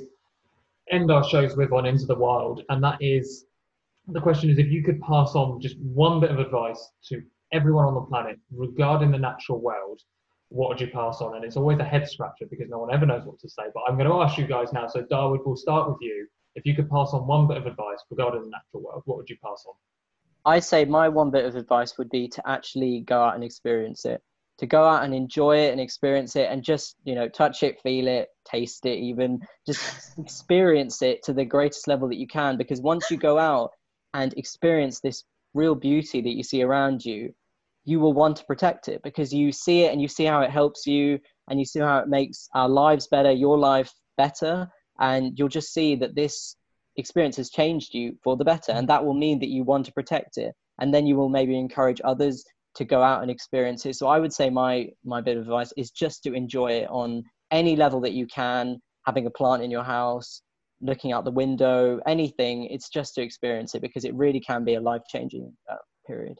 end our shows with on Into the Wild. And that is, the question is, if you could pass on just one bit of advice to everyone on the planet regarding the natural world, what would you pass on? And it's always a head scratcher because no one ever knows what to say. But I'm going to ask you guys now. So Darwood, we'll start with you. If you could pass on one bit of advice regarding the natural world, what would you pass on? I say my one bit of advice would be to actually go out and experience it. To go out and enjoy it and experience it and just, you know, touch it, feel it, taste it even, just experience it to the greatest level that you can. Because once you go out and experience this real beauty that you see around you, you will want to protect it because you see it and you see how it helps you and you see how it makes our lives better, your life better. And you'll just see that this experience has changed you for the better. And that will mean that you want to protect it. And then you will maybe encourage others to go out and experience it. So I would say my my bit of advice is just to enjoy it on any level that you can, having a plant in your house, looking out the window, anything. It's just to experience it because it really can be a life-changing uh, period.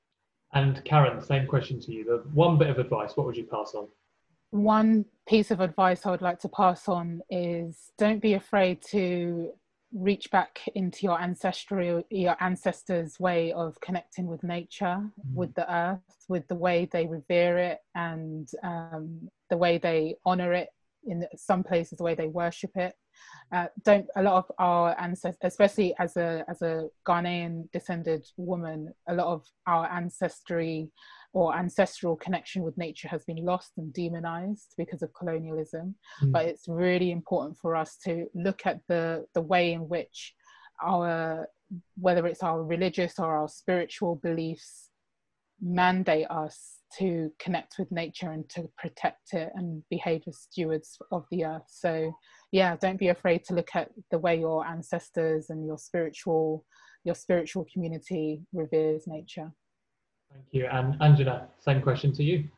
And Karen, same question to you. The one bit of advice, what would you pass on? One piece of advice I would like to pass on is don't be afraid to reach back into your ancestral, your ancestors' way of connecting with nature, mm. with the earth, with the way they revere it and um, the way they honor it, in some places the way they worship it. Uh, don't a lot of our ancestors, especially as a as a Ghanaian descended woman, a lot of our ancestry or ancestral connection with nature has been lost and demonized because of colonialism. Mm. But it's really important for us to look at the the way in which our, whether it's our religious or our spiritual beliefs, mandate us to connect with nature and to protect it and behave as stewards of the earth. So yeah, don't be afraid to look at the way your ancestors and your spiritual your spiritual community reveres nature. Thank you. And Anjana, same question to you.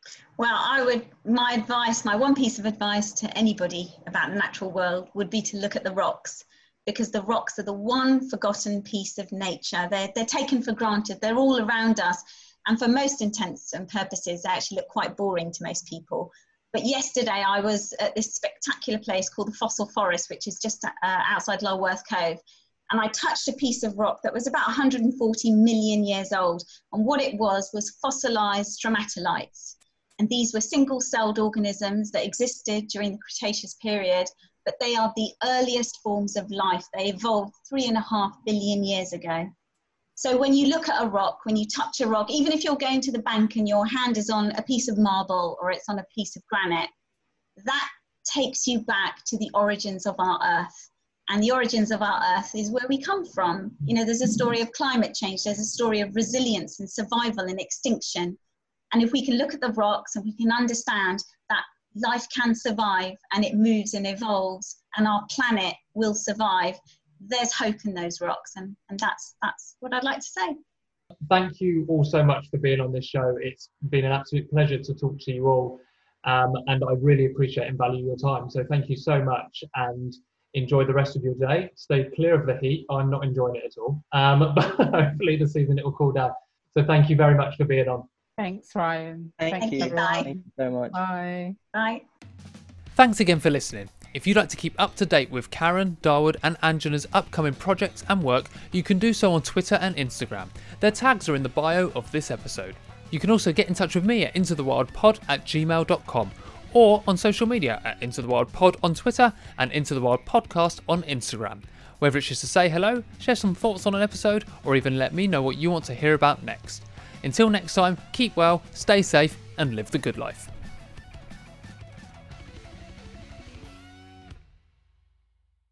Well, I would, my advice, my one piece of advice to anybody about the natural world would be to look at the rocks, because the rocks are the one forgotten piece of nature. They're, they're taken for granted. They're all around us. And for most intents and purposes, they actually look quite boring to most people. But yesterday I was at this spectacular place called the Fossil Forest, which is just uh, outside Lulworth Cove. And I touched a piece of rock that was about one hundred forty million years old. And what it was, was fossilized stromatolites. And these were single-celled organisms that existed during the Cretaceous period, but they are the earliest forms of life. They evolved three and a half billion years ago. So when you look at a rock, when you touch a rock, even if you're going to the bank and your hand is on a piece of marble or it's on a piece of granite, that takes you back to the origins of our Earth. And the origins of our Earth is where we come from. You know, there's a story of climate change, there's a story of resilience and survival and extinction. And if we can look at the rocks and we can understand that life can survive and it moves and evolves and our planet will survive, there's hope in those rocks. And, and that's, that's what I'd like to say. Thank you all so much for being on this show. It's been an absolute pleasure to talk to you all. Um, and I really appreciate and value your time. So thank you so much, and enjoy the rest of your day. Stay clear of the heat. I'm not enjoying it at all. Um, but hopefully this evening it will cool down. So thank you very much for being on. Thanks, Ryan. Thank, Thank you. you. Bye. Thank you so much. Bye. Bye. Thanks again for listening. If you'd like to keep up to date with Karen, Darwood and Angela's upcoming projects and work, you can do so on Twitter and Instagram. Their tags are in the bio of this episode. You can also get in touch with me at into the wild pod at gmail dot com or on social media at Into the Wild Pod on Twitter and Into the Wild Podcast on Instagram. Whether it's just to say hello, share some thoughts on an episode, or even let me know what you want to hear about next. Until next time, keep well, stay safe, and live the good life.